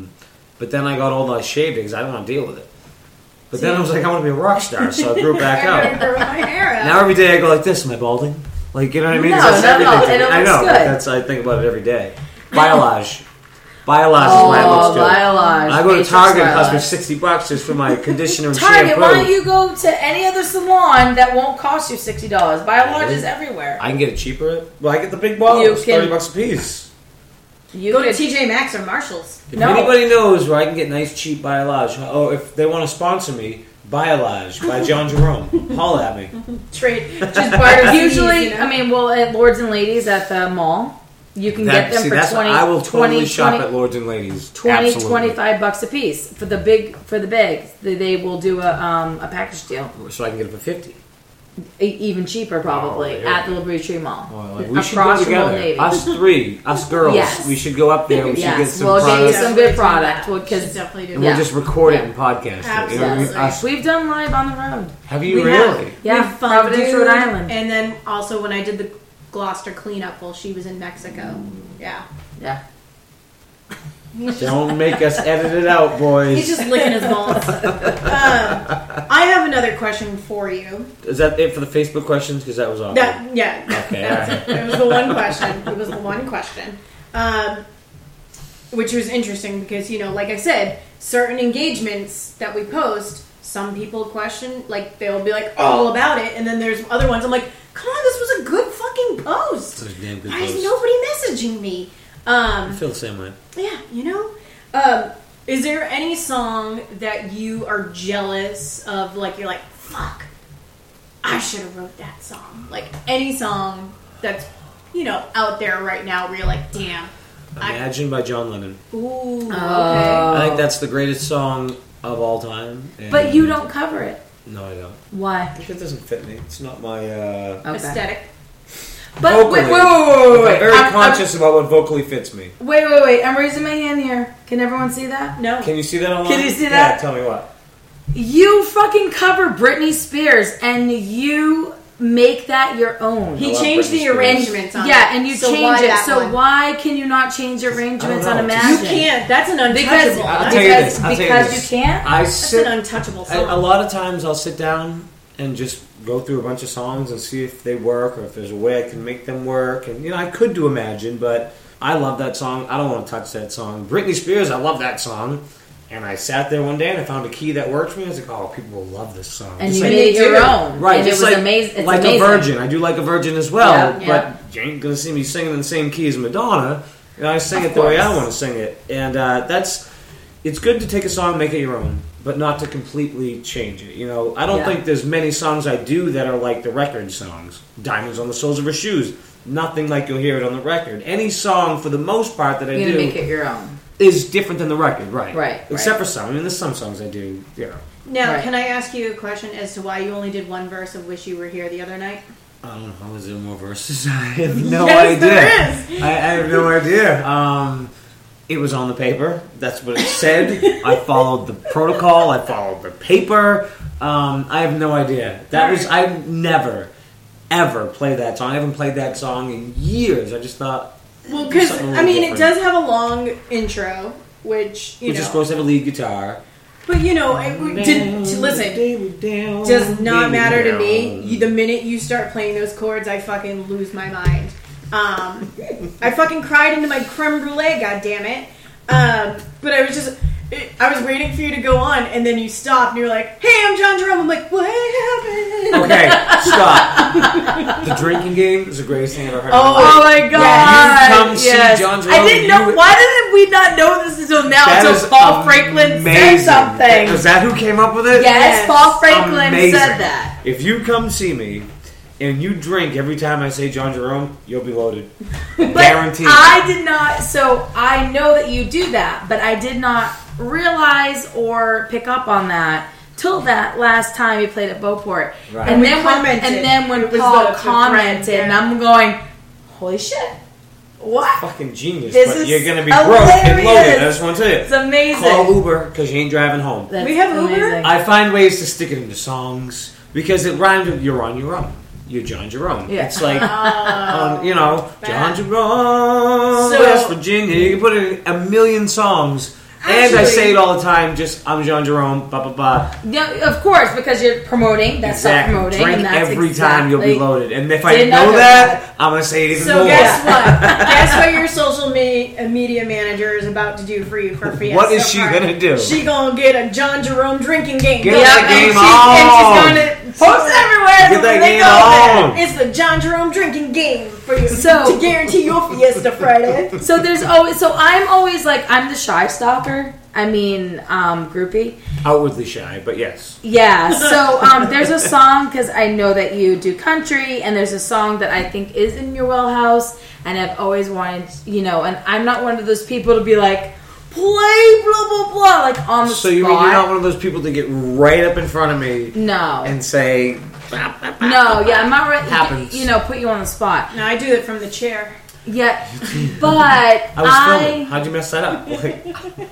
But then I got old and I shaved it because I didn't want to deal with it. But then I was like, I want to be a rock star, so I grew it back I gotta out. grow my hair out. Now every day I go like this, am I balding? Like, you know what I mean? No, That's no, everything no, to and me. it I know, looks but good. I think about it every day. Biolage. Biolage is why it looks good. Biolage. I go to Matrix Target, it costs Biolage. me $60 just for my conditioner and Target, shampoo. why don't you go to any other salon that won't cost you $60? Biolage is everywhere. I can get it cheaper. Well, I get the big bottles, You can- $30 a piece. You Go to could- TJ Maxx or Marshalls. If No. anybody knows where I can get nice, cheap Biolage, or if they want to sponsor me, Biolage by John Jerome, holla at me. Trade just barter. Usually, CDs, you know? well, at Lords and Ladies at the mall, you can get them for that's 20. I will totally 20, shop 20, at Lords and Ladies. 20 Absolutely. $25 a piece for the big. They will do a package deal, So I can get it for $50. even cheaper probably Oh, yeah. at the Liberty Tree Mall. Oh, like, we should go across from Old together. Navy. Us three, us girls. Yes. We should go up there. We should get Yes, some we'll get you products. some Definitely good do product that. because Should definitely do And that. we'll just record Yeah. it and podcast it. You know what I mean? Absolutely. Us- we've done live on the road. have you We really? have. Yeah, We've Providence, fondue, Rhode Island. And then also when I did the Gloucester cleanup while she was in Mexico. Yeah. Yeah. Don't make us edit it out, boys. He's just licking his balls. I have another question for you. Is that it for the Facebook questions? Because that was awesome. Yeah. Okay, That's alright. it. It was the one question. It was the one question. Which was interesting because, like I said, certain engagements that we post, some people question, like, they'll be like, all about it. And then there's other ones, I'm like, come on, this was a good fucking post. That was a damn good Why post. is nobody messaging me? I feel the same way. Yeah, is there any song that you are jealous of? Like, you're like, fuck, I should have wrote that song. Like, any song that's, out there right now where you're like, damn. Imagine by John Lennon. Ooh, okay. I think that's the greatest song of all time. and- But you don't cover it. No, I don't. Why? Because it doesn't fit me. It's not my. Okay. Aesthetic. But vocally. wait. I'm very conscious about what vocally fits me. Wait. I'm raising my hand here. Can everyone see that? No. Can you see that online? Can you see Yeah, that? tell me what. You fucking cover Britney Spears and you make that your own. He I love changed Britney the Spears. arrangements on it. Yeah, and you So change why it. that So one? why can you not change your arrangements I on don't know. Imagine? You can't. That's an untouchable. Because, I'll tell you this, I'll tell you because this. you can't? I That's sit. an untouchable song. A lot of times I'll sit down and just go through a bunch of songs and see if they work or if there's a way I can make them work. And I could do Imagine, but I love that song. I don't want to touch that song. Britney Spears, I love that song. And I sat there one day and I found a key that worked for me. I was like, oh, people will love this song. And Just you like made it me your too. own. Right, And it just was like, amazing. It's like amazing. a virgin. I do Like a Virgin as well. Yeah, yeah. But you ain't going to see me singing in the same key as Madonna. I sing it the way I want to sing it. And it's good to take a song and make it your own. but not to completely change it. You know, I don't Yeah. think there's many songs I do that are like the record songs. Diamonds on the Soles of Her Shoes. Nothing like you'll hear it on the record. Any song, for the most part, that I You're do gonna make it your own. is different than the record, right? Right, Except right. for some. I mean, there's some songs I do, you know. Now, Right. can I ask you a question as to why you only did one verse of "Wish You Were Here" the other night? I don't know. How is there more verses? I have no Yes, idea. there is. I have no idea. It was on the paper. That's what it said. I followed the protocol. I followed the paper. I have no idea. I never, ever played that song. I haven't played that song in years. I just thought. Well, because something a I little mean, different. it does have a long intro, which you Which know, is supposed to have a lead guitar. but you know, listen. Does not matter to me. The minute you start playing those chords, I fucking lose my mind. I fucking cried into my creme brulee, goddammit. But I was waiting for you to go on, and then you stopped, and you're like, "Hey, I'm John Jerome." I'm like, "What happened?" Okay, stop. The drinking game is the greatest thing I've ever heard. Oh my god! You come see John Jerome, I didn't know. you- Why didn't we not know this until now? That Until is Paul Franklin amazing. said something. Was that who came up with it? Yes, Paul Franklin Amazing. said that. If you come see me and you drink every time I say John Jerome, you'll be loaded. But Guaranteed. I did not. So I know that you do that, but I did not realize or pick up on that till that last time you played at Beauport. Right. And We then commented. when It was Paul the commented, friend, and yeah. I'm going, "Holy shit! What? Fucking genius. This But is you're going to be broke and hilarious. loaded. I just want to tell you. It's amazing." Call Uber because you ain't driving home. That's We have Uber? amazing. I find ways to stick it into songs because it rhymes with "You're on your own." You're John Jerome. Yeah. It's like, Oh, you know, bad. John Jerome, So- West Virginia. You can put it in a million songs. And I Actually- say it all the time, just, I'm John Jerome, blah, blah, blah. Yeah, of course, because you're promoting. That's Exactly. self-promoting. Drink and that's every time you'll be exactly- loaded. And if I Didn't know know that, I'm going to say it even So more. guess what? Guess what your social media manager is about to do for you for Fiesta What is she Friday? going to do? She gonna get a John Jerome drinking game. Get going. that And game she's on. gonna post it everywhere. Get that when they game go there. on. It's the John Jerome drinking game for you So- to guarantee your Fiesta Friday. So there's always. So I'm always like, I'm the shy stalker. I mean, groupie. Outwardly shy, but yes. Yeah. So there's a song because I know that you do country, and there's a song that I think is in your wheelhouse, and I've always wanted, you know, and I'm not one of those people to be like, play blah blah blah, like on the So spot. you mean you're not one of those people to get right up in front of me No. and say, No. Yeah, I'm not ready. Happens. You know, put you on the spot. No, I do it from the chair. Yeah, but I was filming. How'd you mess that up? Like,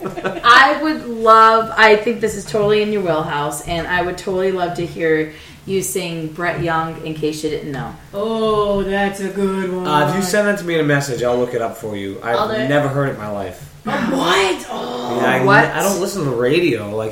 I would love. I think this is totally in your wheelhouse, and I would totally love to hear you sing Brett Young. In case you didn't know, Oh, that's a good one. if you send that to me in a message, I'll look it up for you. I'll do I've it. never heard it in my life. What? Oh. I, what? I don't listen to the radio. Like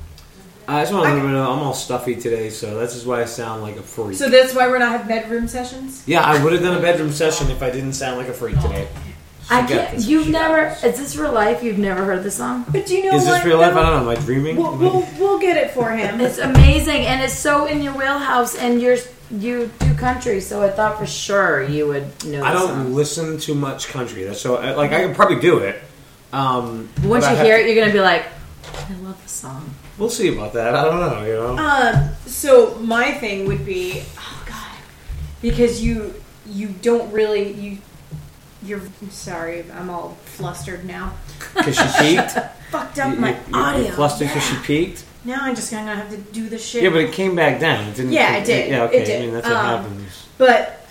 I just want to let you know I'm all stuffy today, so that's just why I sound like a freak. So that's why we're not having bedroom sessions? Yeah, I would have done a bedroom session if I didn't sound like a freak today. I Forget can't. this You've shit. never. Is this real life? You've never heard the song? But do you know Is what? this real life? though? I don't know. Am I dreaming? We'll get it for him. It's amazing, and it's so in your wheelhouse, and you do country, so I thought for sure you would know. I the don't song. listen to much country, so I could probably do it. Once but I you have hear to- it, you're gonna be like, I love the song. We'll see about that. I don't know. You know. So my thing would be, oh god, because you don't really you're sorry, I'm all flustered now. Because she peaked. Fucked up my audio. You're flustered because she peaked. Now I'm just gonna have to do the shit. Yeah, but it came back down. It didn't. Yeah, it did. Yeah, okay. It did. I mean, that's what happens. But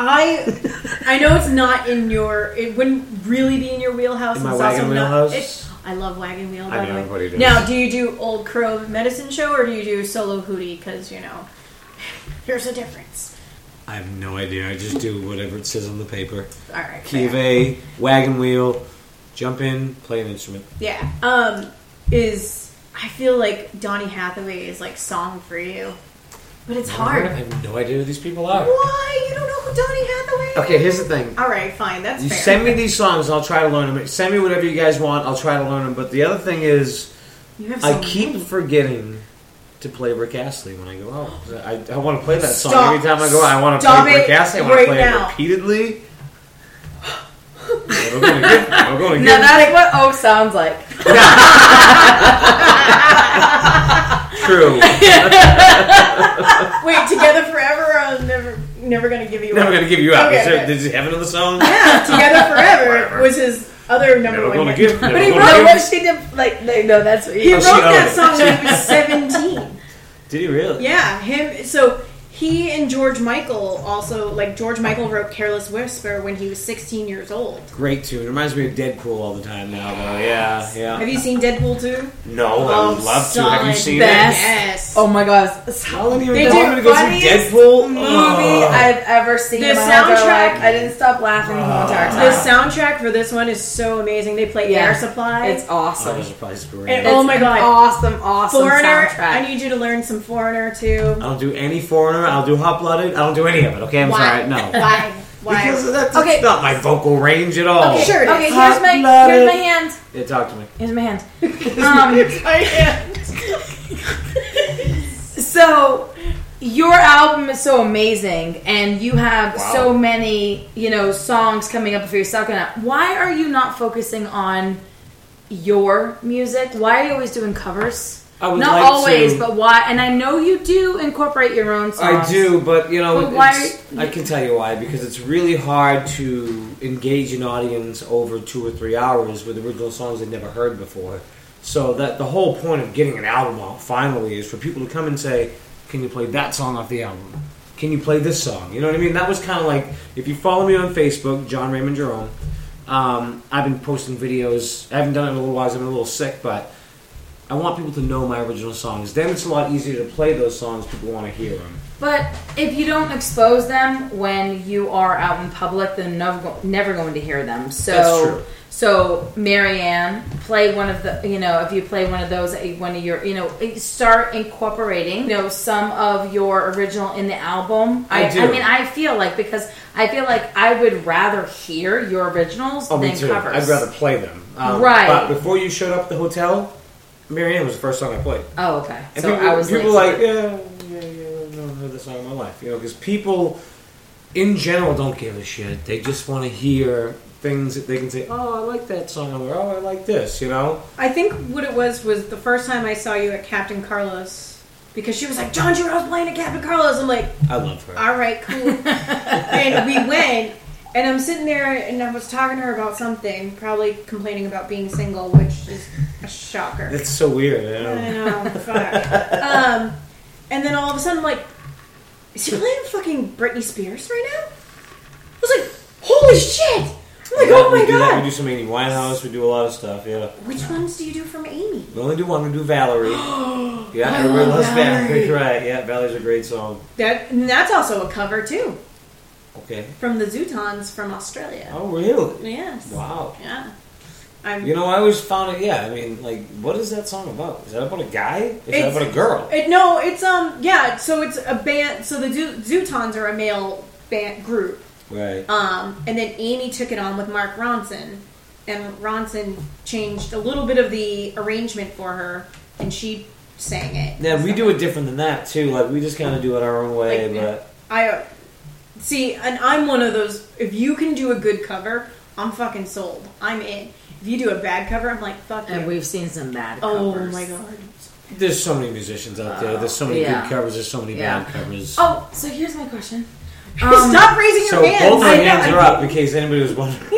I know it's not in your. It wouldn't really be in your wheelhouse. In my It's wagon also wheelhouse? Not, I love Wagon Wheel. I By know the way. everybody does. Now, do you do Old Crow Medicine Show or do you do Solo Hootie? Because you know, there's a difference. I have no idea. I just do whatever it says on the paper. All right. Key of fair. A, wagon wheel, jump in, play an instrument. Yeah. I feel like Donny Hathaway is like song for you, but it's I hard. have no idea who these people are. Why? You don't know who Donny Hathaway is? Okay, here's the thing. All right, fine. That's You fair. send me these songs, I'll try to learn them. Send me whatever you guys want, I'll try to learn them. But the other thing is, You have I so keep many. forgetting to play Rick Astley when I go out. I want to play that song Stop. every time I go out. I want to Stop play Rick it Astley. I want right to play now. it repeatedly. We're going to get. Now that's what O sounds like. True. Wait, Together Forever? I'm never gonna give you Never up. gonna give you up. Okay. Did you have another song? Yeah, Together Forever was his other number Never one. gonna hit. give. But Never he gonna wrote give. what she did. Like, no, that's what He wrote she owned that it. song when he was 17. Did he really? Yeah, him. So he and George Michael also, like, George Michael wrote Careless Whisper when he was 16 years old. Great tune. It reminds me of Deadpool all the time now, though. Yeah, yeah. Have you seen Deadpool 2? No, I would love to. Have you solid seen best. it? Yes. Oh my gosh. How long have you They been do wanting to go see funniest Deadpool? movie Oh. I've ever seen. The in my whole entire soundtrack- life. I didn't stop laughing the whole entire The time. soundtrack for this one is so amazing. They play Yeah. Air Supply. It's Oh, awesome. those are probably great. And- I oh my God. Awesome Foreigner. soundtrack. I need you to learn some Foreigner too. don't do any Foreigner. I'll do Hot Blooded. I don't do any of it. Okay, I'm Why? sorry. No. Why? Why? Because that's Okay. not my vocal range at all. Okay, sure it Okay, is. here's my hand. Yeah, talk to me. Here's my hand. I am. So your album is so amazing, and you have Wow. so many, songs coming up for yourself. Why are you not focusing on your music? Why are you always doing covers? I would Not like always, to. but why? And I know you do incorporate your own songs. I do, but But why- I can tell you why. Because it's really hard to engage an audience over 2 or 3 hours with original songs they've never heard before. So that the whole point of getting an album out finally is for people to come and say, "Can you play that song off the album? Can you play this song?" You know what I mean? That was kind of like, if you follow me on Facebook, John Raymond Jerome. I've been posting videos. I haven't done it in a little while. I've been a little sick, but I want people to know my original songs. Then it's a lot easier to play those songs. People want to hear them. But if you don't expose them when you are out in public, then never going to hear them. So, That's true. So, Marianne, play one of the, if you play one of those, one of your, start incorporating, some of your original in the album. I do. I mean, because I feel like I would rather hear your originals Oh, than me too. covers. I'd rather play them. Right. But before you showed up at the hotel, Marianne was the first song I played. Oh, okay. And So people, I was people late. like, I've never heard this song in my life. Because people in general don't give a shit. They just want to hear things that they can say, "Oh, I like that song," or "Oh, I like this," I think what it was the first time I saw you at Captain Carlos, because she was like, "John Giroux playing at Captain Carlos." I'm like, I love her. all right, cool. And we went, and I'm sitting there, and I was talking to her about something, probably complaining about being single, which is a shocker. That's so weird. I know, fuck. And then all of a sudden, I'm like, is he playing fucking Britney Spears right now? I was like, holy shit! I'm like, oh my we do that. god! We do some Amy Winehouse. We do a lot of stuff. Yeah. Which ones do you do from Amy? We only do one. We do Valerie. Yeah, everybody loves Valerie. Right? Yeah, Valerie's a great song. And that's also a cover too, Okay. from the Zootons from Australia. Oh, really? Yes. Wow. Yeah. I always found it. Yeah, I mean, like, what is that song about? Is that about a guy? Is that It's- about a girl? No, it's yeah. So it's a band. So the Zootons are a male band group. Right. And then Amy took it on with Mark Ronson, and Ronson changed a little bit of the arrangement for her, and she sang it. Yeah, we do it different than that too. Like, we just kind of do it our own way. Like, but I see, and I'm one of those. If you can do a good cover, I'm fucking sold. I'm in. If you do a bad cover, I'm like, fuck And you. we've seen some bad Oh covers. my god. there's so many musicians out there. There's so many yeah. good covers. There's so many Yeah. bad covers. Oh, so here's my question. Stop raising So your hands. both our I know. hands are up in case anybody was wondering.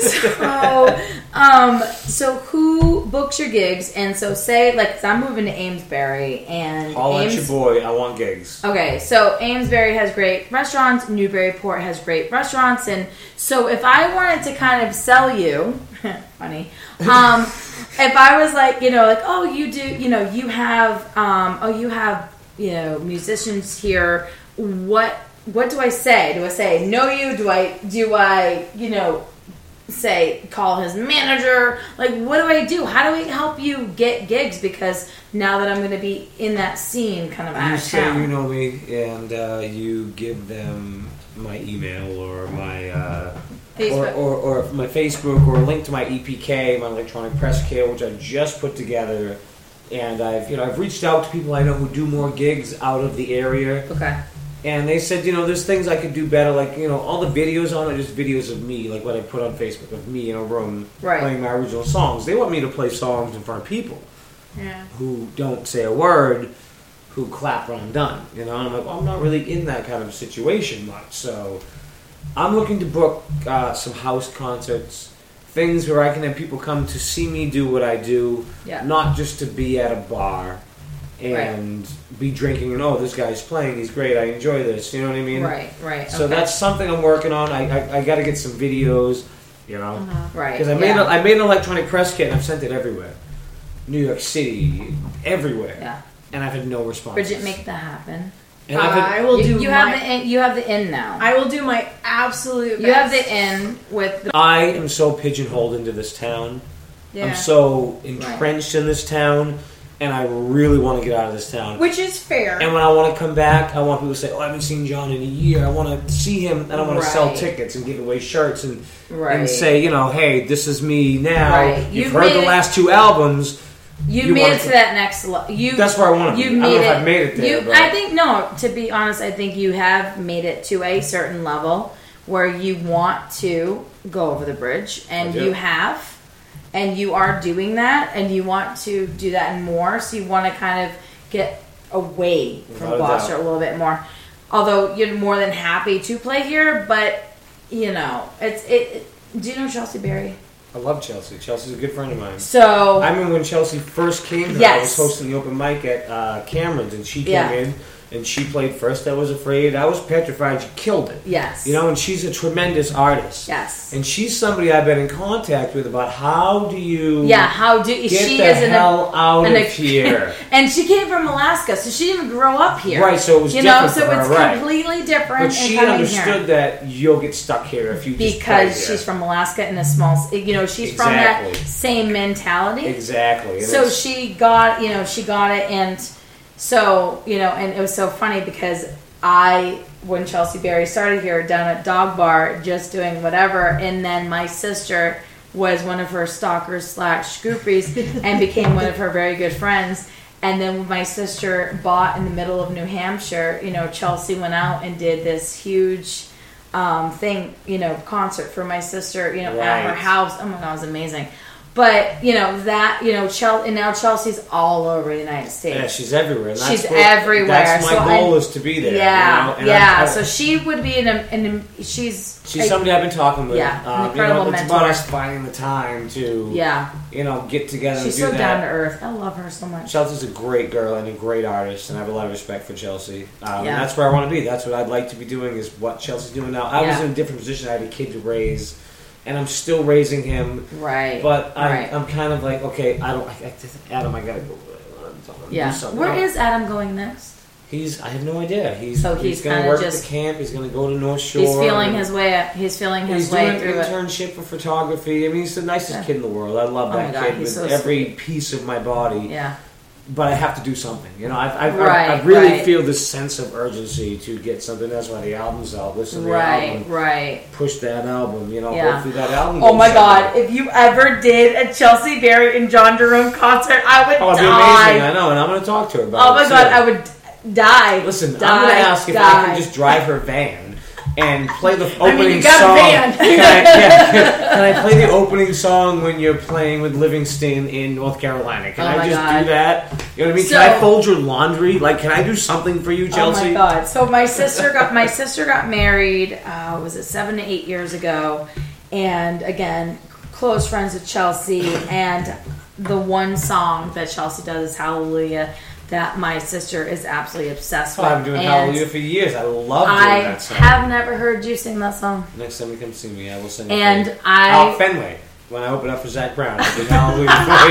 So who books your gigs? And so say, like, 'cause I'm moving to Amesbury, and Holla at your boy. I want gigs. Okay, so Amesbury has great restaurants, Newburyport has great restaurants, and so if I wanted to kind of sell you, funny, if I was like, oh, you do, you have, musicians here, what do I say? Do I say know you? Do I, say call his manager? Like, what do I do? How do I help you get gigs? Because now that I'm going to be in that scene, kind of out You of say town. you know me, and you give them my email or my Facebook. or my Facebook or a link to my EPK, my electronic press kit, which I just put together. And I've reached out to people I know who do more gigs out of the area. Okay. And they said, there's things I could do better, like, all the videos on it, just videos of me, like what I put on Facebook, of me in a room Right. playing my original songs. They want me to play songs in front of people. who don't say a word, who clap when I'm done. You know, and I'm like, well, I'm not really in that kind of situation much. So I'm looking to book some house concerts, things where I can have people come to see me do what I do, not just to be at a bar and be drinking and, oh, this guy's playing, he's great, I enjoy this, you know what I mean? Right. So that's something I'm working on. I got to get some videos, you know? Right. Because I made an electronic press kit and I've sent it everywhere. New York City, everywhere. Yeah. And I've had no response. Bridget, make that happen. And I will do. You have the in now. I will do my absolute best. You have the in with the. I am so pigeonholed into this town. Yeah. I'm so entrenched in this town, and I really want to get out of this town. Which is fair. And when I want to come back, I want people to say, "Oh, I haven't seen John in a year. I want to see him, and I want to sell tickets and give away shirts and say, you know, hey, this is me now. Right. You've heard the last 2 albums." You made it to that next level. That's where I want to be. I don't know if I've made it there. I think, no, to be honest, I think you have made it to a certain level where you want to go over the bridge. And you have. And you are doing that. And you want to do that and more. So you want to kind of get away from Gloucester a little bit more. Although you're more than happy to play here. But, you know, do you know Chelsea Berry? I love Chelsea. Chelsea's a good friend of mine. So I remember when Chelsea first came here, I was hosting the open mic at Cameron's, and she came in, and she played First I Was Afraid. I was petrified. She killed it. Yes. You know, and she's a tremendous artist. Yes. And she's somebody I've been in contact with about how do you get the hell out of here. And she came from Alaska, so she didn't grow up here. Right, so it was different for her, it's completely different. But she understood that you'll get stuck here if you just play because she's from Alaska in a small, you know, she's from that same mentality. Exactly. And so she got it, and so, you know, and it was so funny because when Chelsea Berry started here down at Dog Bar, just doing whatever, and then my sister was one of her stalkers / groupies and became one of her very good friends. And then when my sister bought in the middle of New Hampshire, you know, Chelsea went out and did this huge thing, you know, concert for my sister, you know, at her house. Oh my God, it was amazing. But, you know, that, you know, and now Chelsea's all over the United States. Yeah, she's everywhere. And she's everywhere. That's my goal is to be there. Yeah, you know? So she would be she's somebody I've been talking with. Yeah, incredible it's mentor. about us finding the time to, you know, get together she's and do so that. down to earth. I love her so much. Chelsea's a great girl and a great artist, and I have a lot of respect for Chelsea. And that's where I want to be. That's what I'd like to be doing is what Chelsea's doing now. I was in a different position. I had a kid to raise. And I'm still raising him. Right. But I'm kind of like, okay, Adam, I gotta go. Do something. Where is Adam going next? I have no idea. He's going to work at the camp. He's going to go to North Shore. He's feeling his way. He's feeling his way through it. He's doing an internship for photography. I mean, he's the nicest kid in the world. I love that kid with every piece of my body. Yeah. But I have to do something. You know, I really feel this sense of urgency to get something. That's why the album's out. Listen to the album. Push that album. You know, hopefully that album. Oh my God! If you ever did a Chelsea Berry and John Jerome concert, I would die. It'd be amazing. I know, and I'm going to talk to her about it. Oh my God! I would die. Listen, I'm going to ask if I can just drive her van and play the opening song. Can I play the opening song when you're playing with Livingston in North Carolina? Can I just do that? You know what I mean? Can I fold your laundry? Like, can I do something for you, Chelsea? Oh my God! So my sister got married. Was it 7 to 8 years ago? And again, close friends with Chelsea. And the one song that Chelsea does is Hallelujah. That my sister is absolutely obsessed with. I've been doing Hallelujah for years. I love doing that song. I have never heard you sing that song. Next time you come see me, I will sing it. And Fenway. When I open up for Zach Brown, I'll do Hallelujah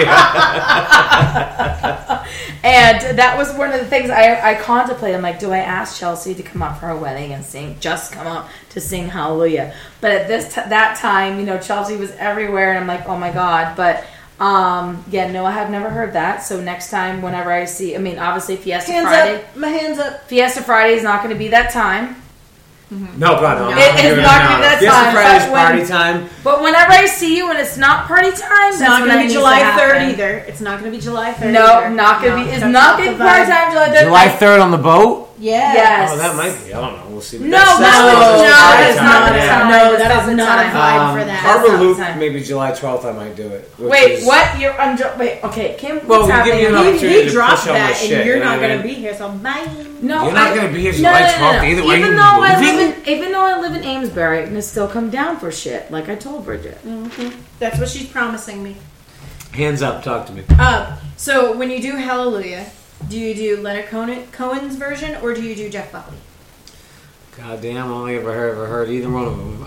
for you. And that was one of the things I contemplated. I'm like, do I ask Chelsea to come up for her wedding and come up to sing Hallelujah? But at that time, you know, Chelsea was everywhere, and I'm like, oh my God. But no, I have never heard that. So next time, whenever I see, I mean, obviously Fiesta Friday. My hands up. Fiesta Friday is not going to be that time. Mm-hmm. No, God, no. It is not going to be that Fiesta time. Friday's party time. But whenever I see you and it's not party time, it's not going to be July 3rd either. It's not going to be July 3rd. No, not going to be. It's not going to be party time July 3rd. July 3rd on the boat? Yeah. Yes. Oh, that might be. I don't know. We'll see. No, that is not the time. No, that is not a vibe for that. Harbor That's Loop, not the time. maybe July 12th, I might do it. which Wait, is- what? You're wait. Okay, Kim. Well, What's we give you an happening? opportunity He to dropped push on my that, shit, and you're you know not what I going to mean? be here, so bye. No, You're not I- going to be here no, July no, no, 12th no. either. Why are you Even though I moving? even though I live in Amesbury, I can still come down for shit, like I told Bridget. That's what she's promising me. Hands up, talk to me. So when you do Hallelujah, do you do Leonard Cohen's version or do you do Jeff Buckley? God damn, I only ever heard either one of them.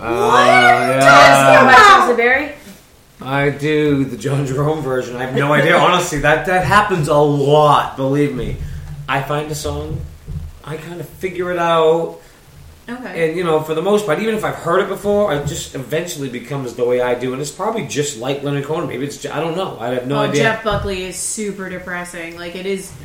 By Berry. I do the John Jerome version. I have no idea. Honestly, that happens a lot, believe me. I find a song, I kind of figure it out, Okay. and, you know, for the most part, even if I've heard it before, it just eventually becomes the way I do, and it's probably just like Leonard Cohen. Maybe it's, I don't know. I have no idea. Jeff Buckley is super depressing. Like, it is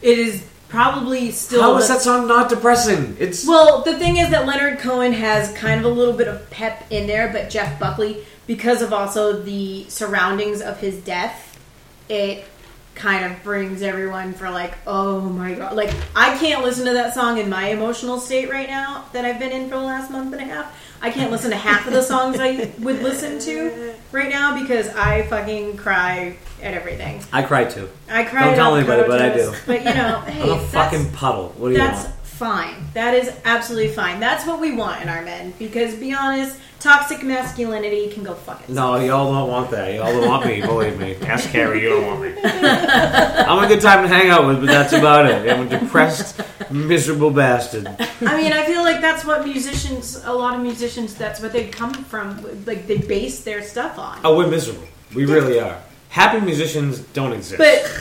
probably still... How is that song not depressing? It's Well, the thing is that Leonard Cohen has kind of a little bit of pep in there, but Jeff Buckley, because of also the surroundings of his death, it kind of brings everyone for like, oh my god. Like, I can't listen to that song in my emotional state right now that I've been in for the last month and a half. I can't listen to half of the songs I would listen to right now because I fucking cry at everything. I cry too. I cry. Don't tell at anybody, but I Coco's, do. But you know, hey, I'm a that's- fucking puddle. What do you that's want? fine. That is absolutely fine. That's what we want in our men. Because, be honest, toxic masculinity can go fuck itself. No, y'all don't want that. Y'all don't want me, believe me. Ask Carrie, you don't want me. I'm a good time to hang out with, but that's about it. I'm a depressed, miserable bastard. I mean, I feel like that's what a lot of musicians, that's what they come from. Like, they base their stuff on. Oh, we're miserable. We really are. Happy musicians don't exist.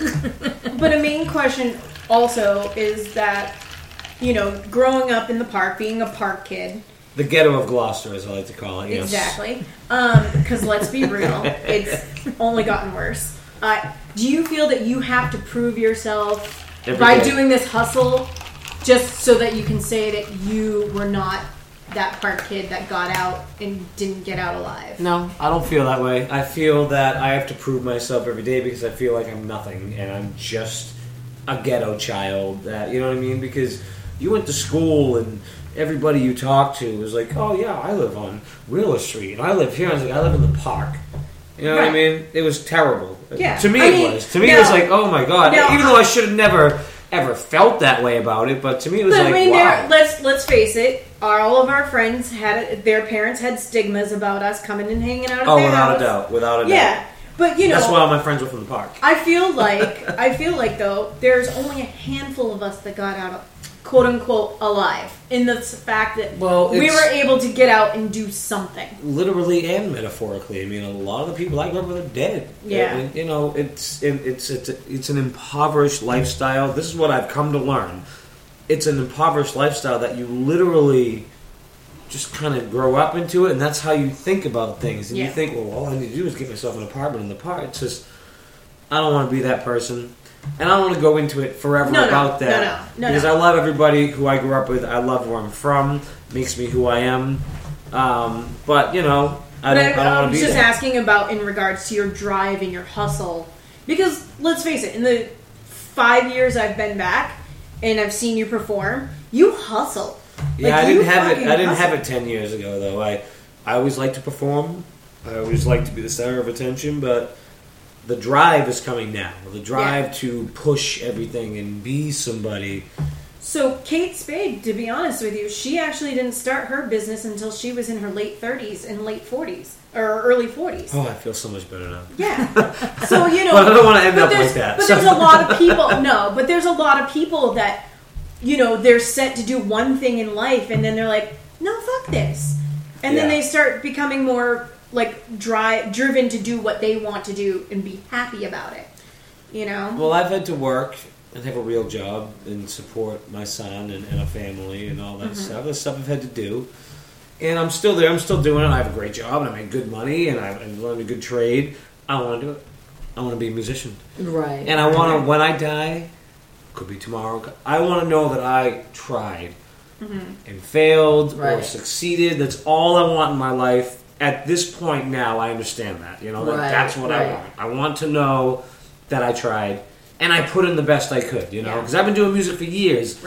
But a main question also is that, you know, growing up in the park, being a park kid. The ghetto of Gloucester, as I like to call it. Yes. Exactly. Because let's be real, it's only gotten worse. Do you feel that you have to prove yourself Every by day. doing this hustle just so that you can say that you were not that park kid that got out and didn't get out alive? No, I don't feel that way. I feel that I have to prove myself every day because I feel like I'm nothing and I'm just a ghetto child. That, you know what I mean? Because you went to school and everybody you talk to was like, oh yeah, I live on Wheeler Street and I live here. I was like, I live in the park. You know what I Right. mean? It was terrible. Yeah. To me I mean, it was. To me it was like, oh my god. now- Even though I should have never ever felt that way about it, but to me it was But like, I mean, wow. let's face it. All of our friends their parents had stigmas about us coming and hanging out at Oh, their without house. a doubt. Without a doubt. Yeah, but you know, That's why all my friends were from the park. I feel like though there's only a handful of us that got out, quote unquote, alive. In the fact that Well, we it's- were able to get out and do something. Literally and metaphorically. I mean, a lot of the people I grew up with are dead. Yeah. And, you know, it's an impoverished lifestyle. This is what I've come to learn. It's an impoverished lifestyle that you literally just kind of grow up into it, and that's how you think about things. And Yeah. you think, well, all I need to do is get myself an apartment in the park. It's just, I don't want to be that person. And I don't want to go into it forever No, about that. no, because I love everybody who I grew up with. I love where I'm from. Makes me who I am. But, you know, I don't I want to was be just that. asking about in regards to your drive and your hustle, because let's face it, in the 5 years I've been back and I've seen you perform, you hustle. Yeah, Like, I you didn't have it. fucking I didn't hustle. have it 10 years ago, though. I always liked to perform. I always liked to be the center of attention, but the drive is coming now. The drive to push everything and be somebody. So Kate Spade, to be honest with you, she actually didn't start her business until she was in her late 30s and late 40s or early 40s. Oh, I feel so much better now. Yeah. So you know, But I don't want to end but up like there's- that. But so. there's a lot of people. No, but there's a lot of people that, you know, they're set to do one thing in life, and then they're like, no, fuck this, and then Yeah. they start becoming more like driven to do what they want to do and be happy about it. You know. Well, I've had to work and have a real job and support my son and a family and all that stuff. That's stuff I've had to do. And I'm still there. I'm still doing it. I have a great job and I make good money and I learned a good trade. I want to do it. I want to be a musician. Right. And I want to, when I die, could be tomorrow, I want to know that I tried and failed or Right. succeeded. That's all I want in my life. At this point now, I understand that. You know, Right, that's what I right. want. I want to know that I tried and I put in the best I could, you know, Yeah. because I've been doing music for years. Right.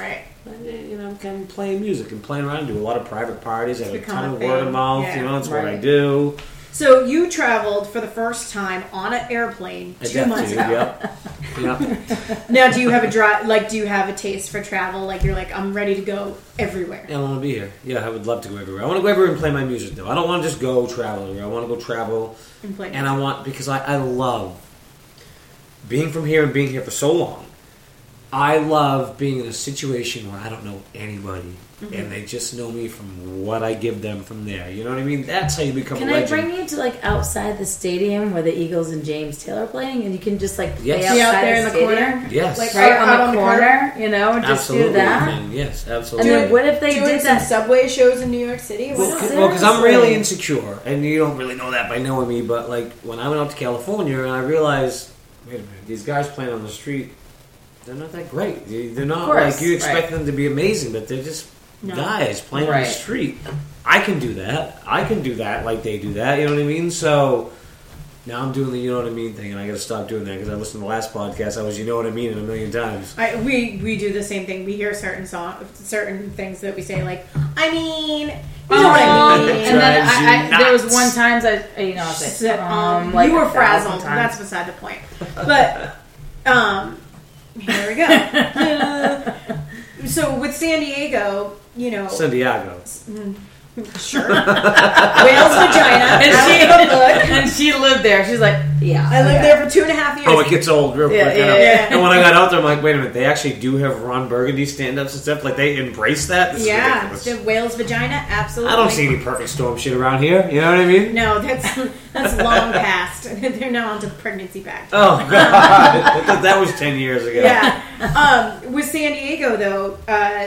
I'm kind of playing music and playing around. Do a lot of private parties. I have a become ton a of thing. word of mouth. Yeah. You know, that's what I Right. do. So you traveled for the first time on an airplane I 2 months ago. Yep. Now, do you have a do you have a taste for travel? Like you're like, I'm ready to go everywhere. I want to be here. Yeah, I would love to go everywhere. I want to go everywhere and play my music, though. I don't want to just go travel everywhere. I want to go travel, And play. and I want, because I love being from here and being here for so long. I love being in a situation where I don't know anybody, and they just know me from what I give them from there. You know what I mean? That's how you become Can a I legend. bring you to like outside the stadium where the Eagles and James Taylor are playing, and you can just like play Yes. outside Be out there in the stadium? corner? Yes. Like, right out on the corner, you know, and just Absolutely. do that. man. Yes, And absolutely. then what if they Doing did some that? subway shows in New York City? Why Well, not? because I'm Seriously. really insecure, and you don't really know that by knowing me. But like when I went out to California, and I realized, wait a minute, these guys playing on the street, they're not that great. They're not course, like you expect right. them to be amazing, but they're just No. guys playing on Right. the street. I can do that. I can do that like they do that. You know what I mean? So now I'm doing the you know what I mean thing, and I got to stop doing that because I listened to the last podcast. I was you know what I mean a million times. We do the same thing. We hear certain things that we say like, I mean, you Oh, know what I mean. and then Drives you I there was nuts. one times I you know I was Said, like, like you were 1,000 frazzled. times. That's beside the point. But here we go. So with San Diego, you know, Santiago. sure, whale's vagina. And I she, don't give a fuck. and she lived there. She's like, yeah. I lived okay. there for 2.5 years. Oh, it gets old real quick. Yeah, I know. yeah. And when I got out there, I'm like, wait a minute, they actually do have Ron Burgundy stand-ups and stuff? Like, they embrace that? This is Yeah, ridiculous. the whale's vagina, absolutely. I don't see any Perfect Storm shit around here. You know what I mean? No, that's long past. They're now onto the pregnancy pact. Oh, God. that was 10 years ago. Yeah. With San Diego, though,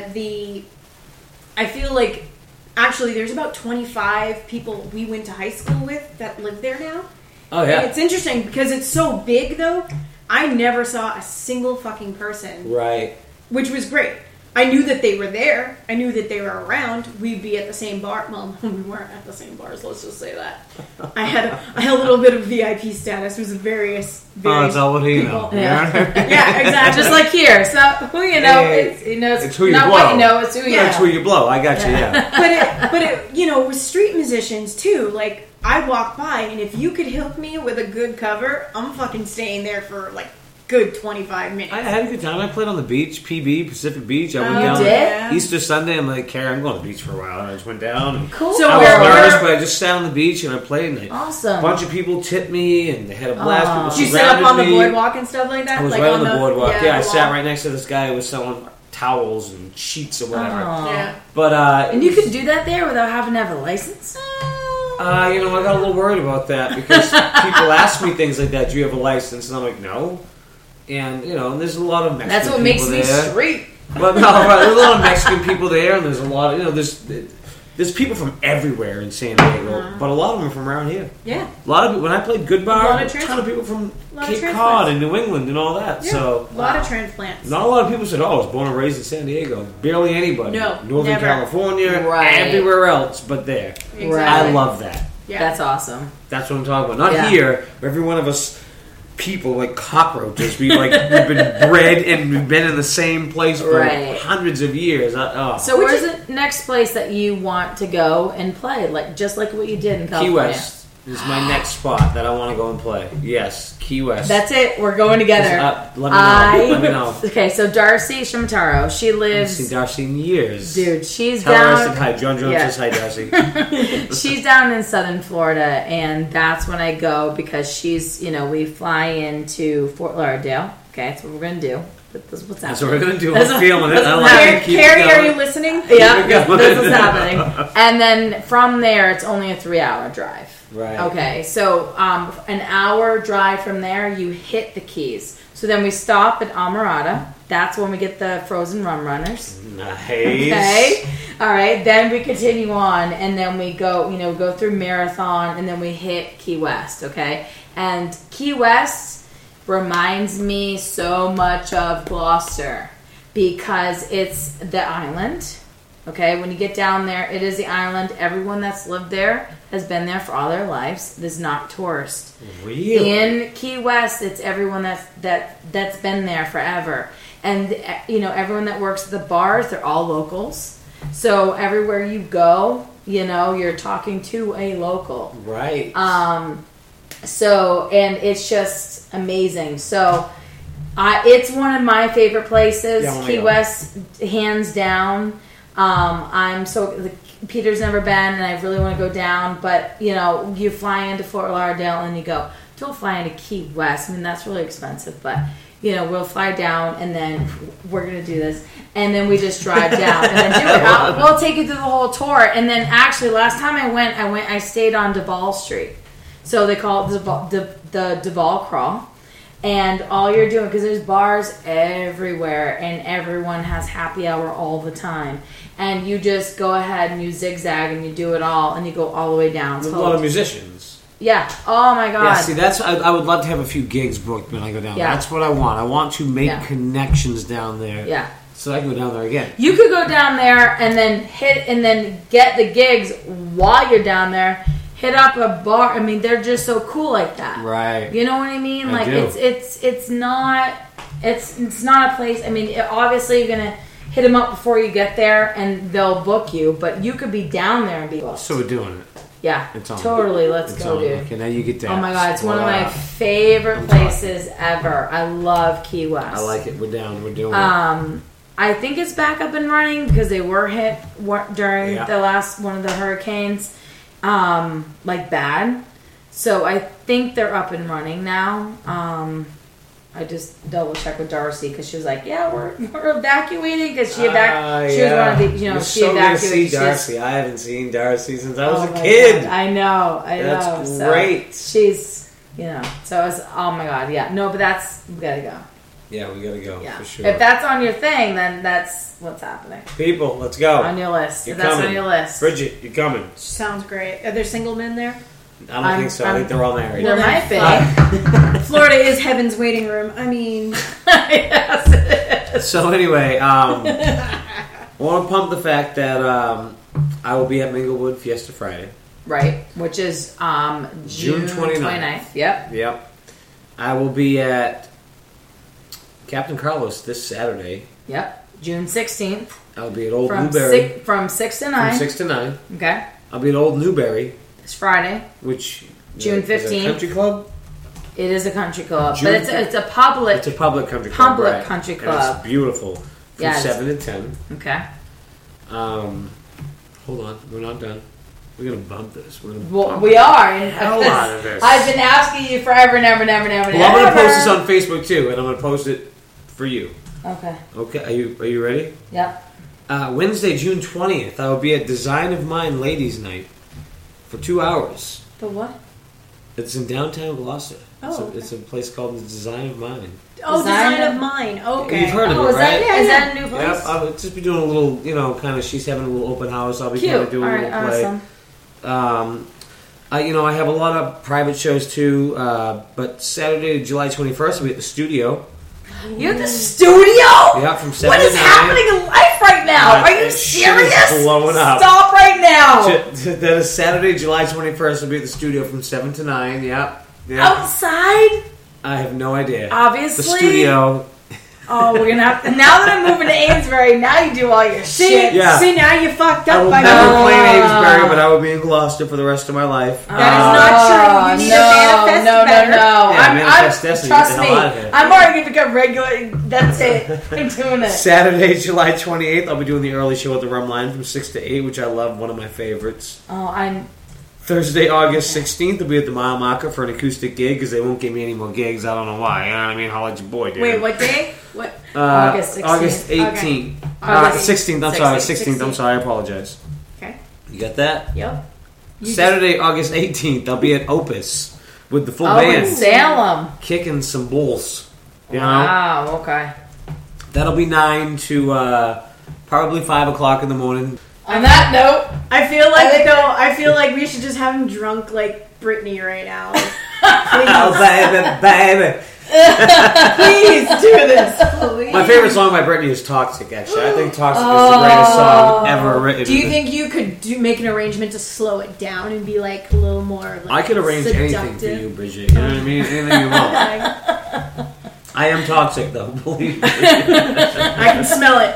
I feel like actually there's about 25 people we went to high school with that live there now. Oh, And yeah. it's interesting because it's so big, though. I never saw a single fucking person, Right. which was great. I knew that they were there. I knew that they were around. We'd be at the same bar. Well, we weren't at the same bars. Let's just say that. I had a little bit of VIP status. It was various Oh, that's all what you people. know. Yeah. Yeah, exactly. Just like here. So who you know, Hey, it's you know, it's who you not blow. what you know, it's who you That's know. who you blow. I got you, yeah. but it, you know, with street musicians too, like I walk by and if you could help me with a good cover, I'm fucking staying there for like good 25 minutes. I had a good time. I played on the beach, PB, Pacific Beach. I went Oh, down you did? Easter Sunday. I'm like, Karen, I'm going to the beach for a while. And I just went down. And Cool. So I was where- nervous, but I just sat on the beach and I played. And Awesome. a bunch of people tipped me, and they had a blast. Aw. People Did you sit up surrounded on the me. boardwalk and stuff like that? I was like right on the boardwalk. Yeah, I the sat wall? right next to this guy who was selling towels and sheets or whatever. Aw. Yeah. But And you can do that there without having to have a license? I got a little worried about that because people ask me things like that. Do you have a license? And I'm like, no. And there's a lot of Mexican That's what people makes me there. straight. But no, right, there's a lot of Mexican people there, and there's a lot of there's people from everywhere in San Diego, but a lot of them are from around here. Yeah. A lot of when I played Good Bar, lot a of ton of people from lot of Cape transplants. Cod and New England and all that. Yeah. So A lot of transplants. not a lot of people said, "Oh, I was born and raised in San Diego." Barely anybody. No, Northern never. California, Right. everywhere else, but there. Exactly. I love that. Yeah. That's awesome. That's what I'm talking about. Not Yeah. here, where every one of us people like cockroaches. We've been bred and we've been in the same place for Right. hundreds of years. So where's the next place that you want to go and play? Like just like what you did in Key California. West is my next spot that I want to go and play. Yes, Key West. That's it. We're going together. Let me know. Let me know. Okay, so Darcy Shimataro, she I haven't lives. seen Darcy in years. Dude, she's Tell her I said down. hi. John Jones Yeah. says hi, Darcy. She's down in Southern Florida, and that's when I go because she's. We fly into Fort Lauderdale. Okay, that's what we're gonna do. That's what's happening. That's what we're going to do. That's I'm what- feeling it. I that's like Carrie, it. Keep Carrie, it are going. you listening? Yeah, Keep it going. this is happening. And then from there, it's only a 3-hour drive. Right. Okay, so an hour drive from there, you hit the Keys. So then we stop at Amarada. That's when we get the frozen rum runners. Nice. Okay. All right. Then we continue on, and then we go through Marathon, and then we hit Key West. Okay. And Key West reminds me so much of Gloucester because it's the island. Okay. When you get down there, it is the island. Everyone that's lived there has been there for all their lives. This is not tourist. Really? In Key West, it's everyone that's been there forever. And, everyone that works at the bars, they're all locals. So everywhere you go, you're talking to a local. Right. So, and it's just amazing. So, it's one of my favorite places. Yeah, Key West, hands down. Peter's never been, and I really want to go down. But you fly into Fort Lauderdale and you go. Don't fly into Key West. I mean, that's really expensive, but we'll fly down and then we're gonna do this, and then we just drive down and then do it. We'll take you through the whole tour. And then actually, last time I stayed on Duval Street, so they call it the Duval Crawl. And all you're doing, because there's bars everywhere and everyone has happy hour all the time. And you just go ahead and you zigzag and you do it all and you go all the way down. There's a lot of musicians. Yeah. Oh my God. Yeah, see, I would love to have a few gigs booked when I go down there. Yeah. That's what I want. I want to make connections down there. Yeah. So I can go down there again. You could go down there and then get the gigs while you're down there. Hit up a bar. I mean, they're just so cool like that. Right. You know what I mean? I do. It's not a place. I mean, obviously you're gonna hit them up before you get there, and they'll book you. But you could be down there and be booked. So we're doing it. Yeah, it's on. Totally. Let's it's go, on. dude. Okay, now you get that. Oh my God, it's one of my favorite places ever. I love Key West. I like it. We're down. We're doing it. I think it's back up and running because they were hit during the last one of the hurricanes. Bad. So I think they're up and running now. I just double checked with Darcy because she was like, "Yeah, we're evacuating," because she was one of the, You're she so evacuated. Good to see Darcy. I haven't seen Darcy since I was a my kid. God. I know. That's So great. she's, so it's, oh my God, yeah. No, but we gotta go. Yeah, we gotta go for sure. If that's on your thing, then that's what's happening. People, let's go. On your list. You're If that's coming. on your list. Bridget, you're coming. Sounds great. Are there single men there? I don't think so. I think they're all married. There might be. Florida is heaven's waiting room. I mean, Yes, it is. So anyway, I want to pump the fact that I will be at Minglewood Fiesta Friday. Right, which is June 29th. Yep. Yep. I will be at Captain Carlos this Saturday. Yep. June 16th. I'll be at Old Newberry. From 6 to 9. From 6 to 9. Okay. I'll be at Old Newberry. It's Friday. Which June 15th. Is it a country club? It is a country club, but it's a public. It's a public country club. Public country club. And it's beautiful. From 7 to 10. Okay. Hold on, we're not done. We're gonna bump this. We're gonna we are. Hell out of this. I've been asking you forever and ever and ever and ever. Well, I'm gonna post this on Facebook too, and I'm gonna post it for you. Okay. Okay. Are you ready? Yep. Wednesday, June 20th, I will be at Design of Mind Ladies Night for 2 hours. The what? It's in downtown Gloucester. Oh, it's a place called the Design of Mind. Oh, Design of Mine. Okay. You've heard of it, is right? Is that a new place? Yep. I'll just be doing a little, kind of. She's having a little open house. I'll be Cute. kind of doing a little play. Awesome. I have a lot of private shows too. But Saturday, July 21st, I'll be at the studio. You're at the studio? Yeah, from 7 What to is 9. happening in life right now? Are you That shit is serious? blowing up. Stop right now. That is Saturday, July 21st. I'll be at the studio from 7 to 9. Yep. Outside? I have no idea. Obviously. The studio. Oh, we're gonna have to. Now that I'm moving to Amesbury, now you do all your shit. Yeah. See, now you fucked I up will by never now. play in Amesbury, but I will be in Gloucester for the rest of my life. That is not true. You need to manifest better. I'm manifest destiny. Trust Get the me. hell out of here. I'm already gonna become regular. That's it. I'm doing it. Saturday, July 28th, I'll be doing the early show at the Rum Line from 6 to 8, which I love, one of my favorites. Oh, I'm. Thursday, August 16th, I'll be at the Mile Marker for an acoustic gig because they won't give me any more gigs. I don't know why. You know what I mean? Holla at your boy, dude. Wait, what day? What? August 16th. August 18th. August 16th, I'm sorry. 16th, 16th. I'm sorry. I apologize. Okay. You got that? Yep. Saturday, August 18th, I'll be at Opus with the full In band. Salem. Kicking some bulls. You know? Wow. Okay. That'll be 9 to probably 5 o'clock in the morning. On that note, I feel like we should just have him drunk like Britney right now. Oh, baby. Please do this. Please. My favorite song by Britney is Toxic, actually. I think Toxic is the greatest song ever written. Do you think you could make an arrangement to slow it down and be like a little more? Like, I could arrange anything for you, Bridget. You know what I mean? Anything you want. I I am toxic, though. Believe me. I can smell it.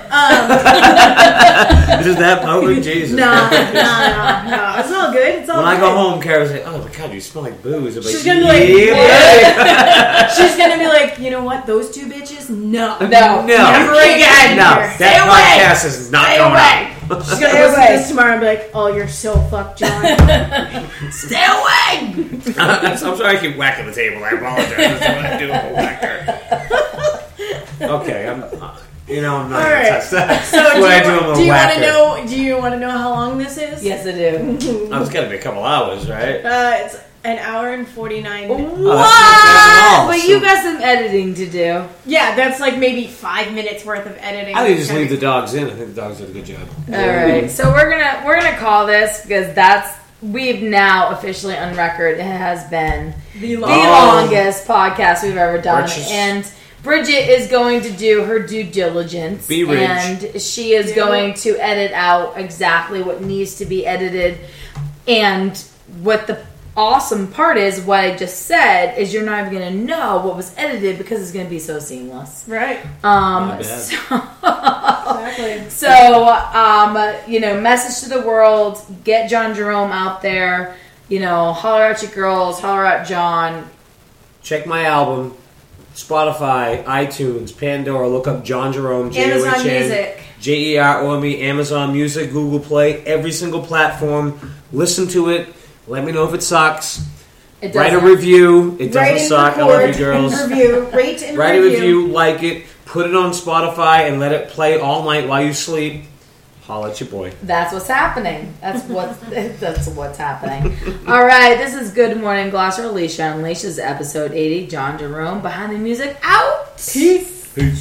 Is that potent? Jesus. No. It's all good. It's all When good. I go home, Kara's like, "Oh my God, you smell like booze." I'm like, She's gonna be like, "Yeah, She's gonna be like, you know what? Those two bitches? No. No. no, Never again. no, Stay that away. podcast is not Stay going away. out." She's gonna listen to this tomorrow and be like, oh, you're so fucked, John. Stay away! I'm sorry I keep whacking the table. I apologize. That's what I do. I'm a whacker. Okay, I'm not All gonna right. touch that. So That's what I do. I'm a do you want to whacker. know? Do you want to know how long this is? Yes, I do. Oh, it's gotta be a couple hours, right? It's an hour and 49 minutes. Oh, that's not bad at all. But So- you got some editing to do. Yeah, that's like maybe 5 minutes worth of editing. I think just leave the dogs in. I think the dogs did a good job. All right, so we're gonna call this because we've now officially on record. It has been the the longest podcast we've ever done, Bridget. and Bridget is going to do her due diligence, Be rich. and she is going to edit out exactly what needs to be edited. And what the awesome part is, what I just said, is you're not even going to know what was edited because it's going to be so seamless. Right. Not bad. Exactly. So, message to the world, get John Jerome out there, holler at your girls, holler at John. Check my album, Spotify, iTunes, Pandora. Look up John Jerome, Amazon J-O-H-N, Music. Jerome, Amazon Music, Google Play, every single platform. Listen to it. Let me know if it sucks. It Write a doesn't. review. It Write doesn't and suck. I love you, record girls. and review. Rate and Write a review. review, like it, put it on Spotify, and let it play all night while you sleep. Holla at your boy. That's what's happening. That's what's happening. All right, this is Good Morning Gloucester. Alicia Unleashed. This is episode 80. John Jerome behind the music. Out. Peace. Peace.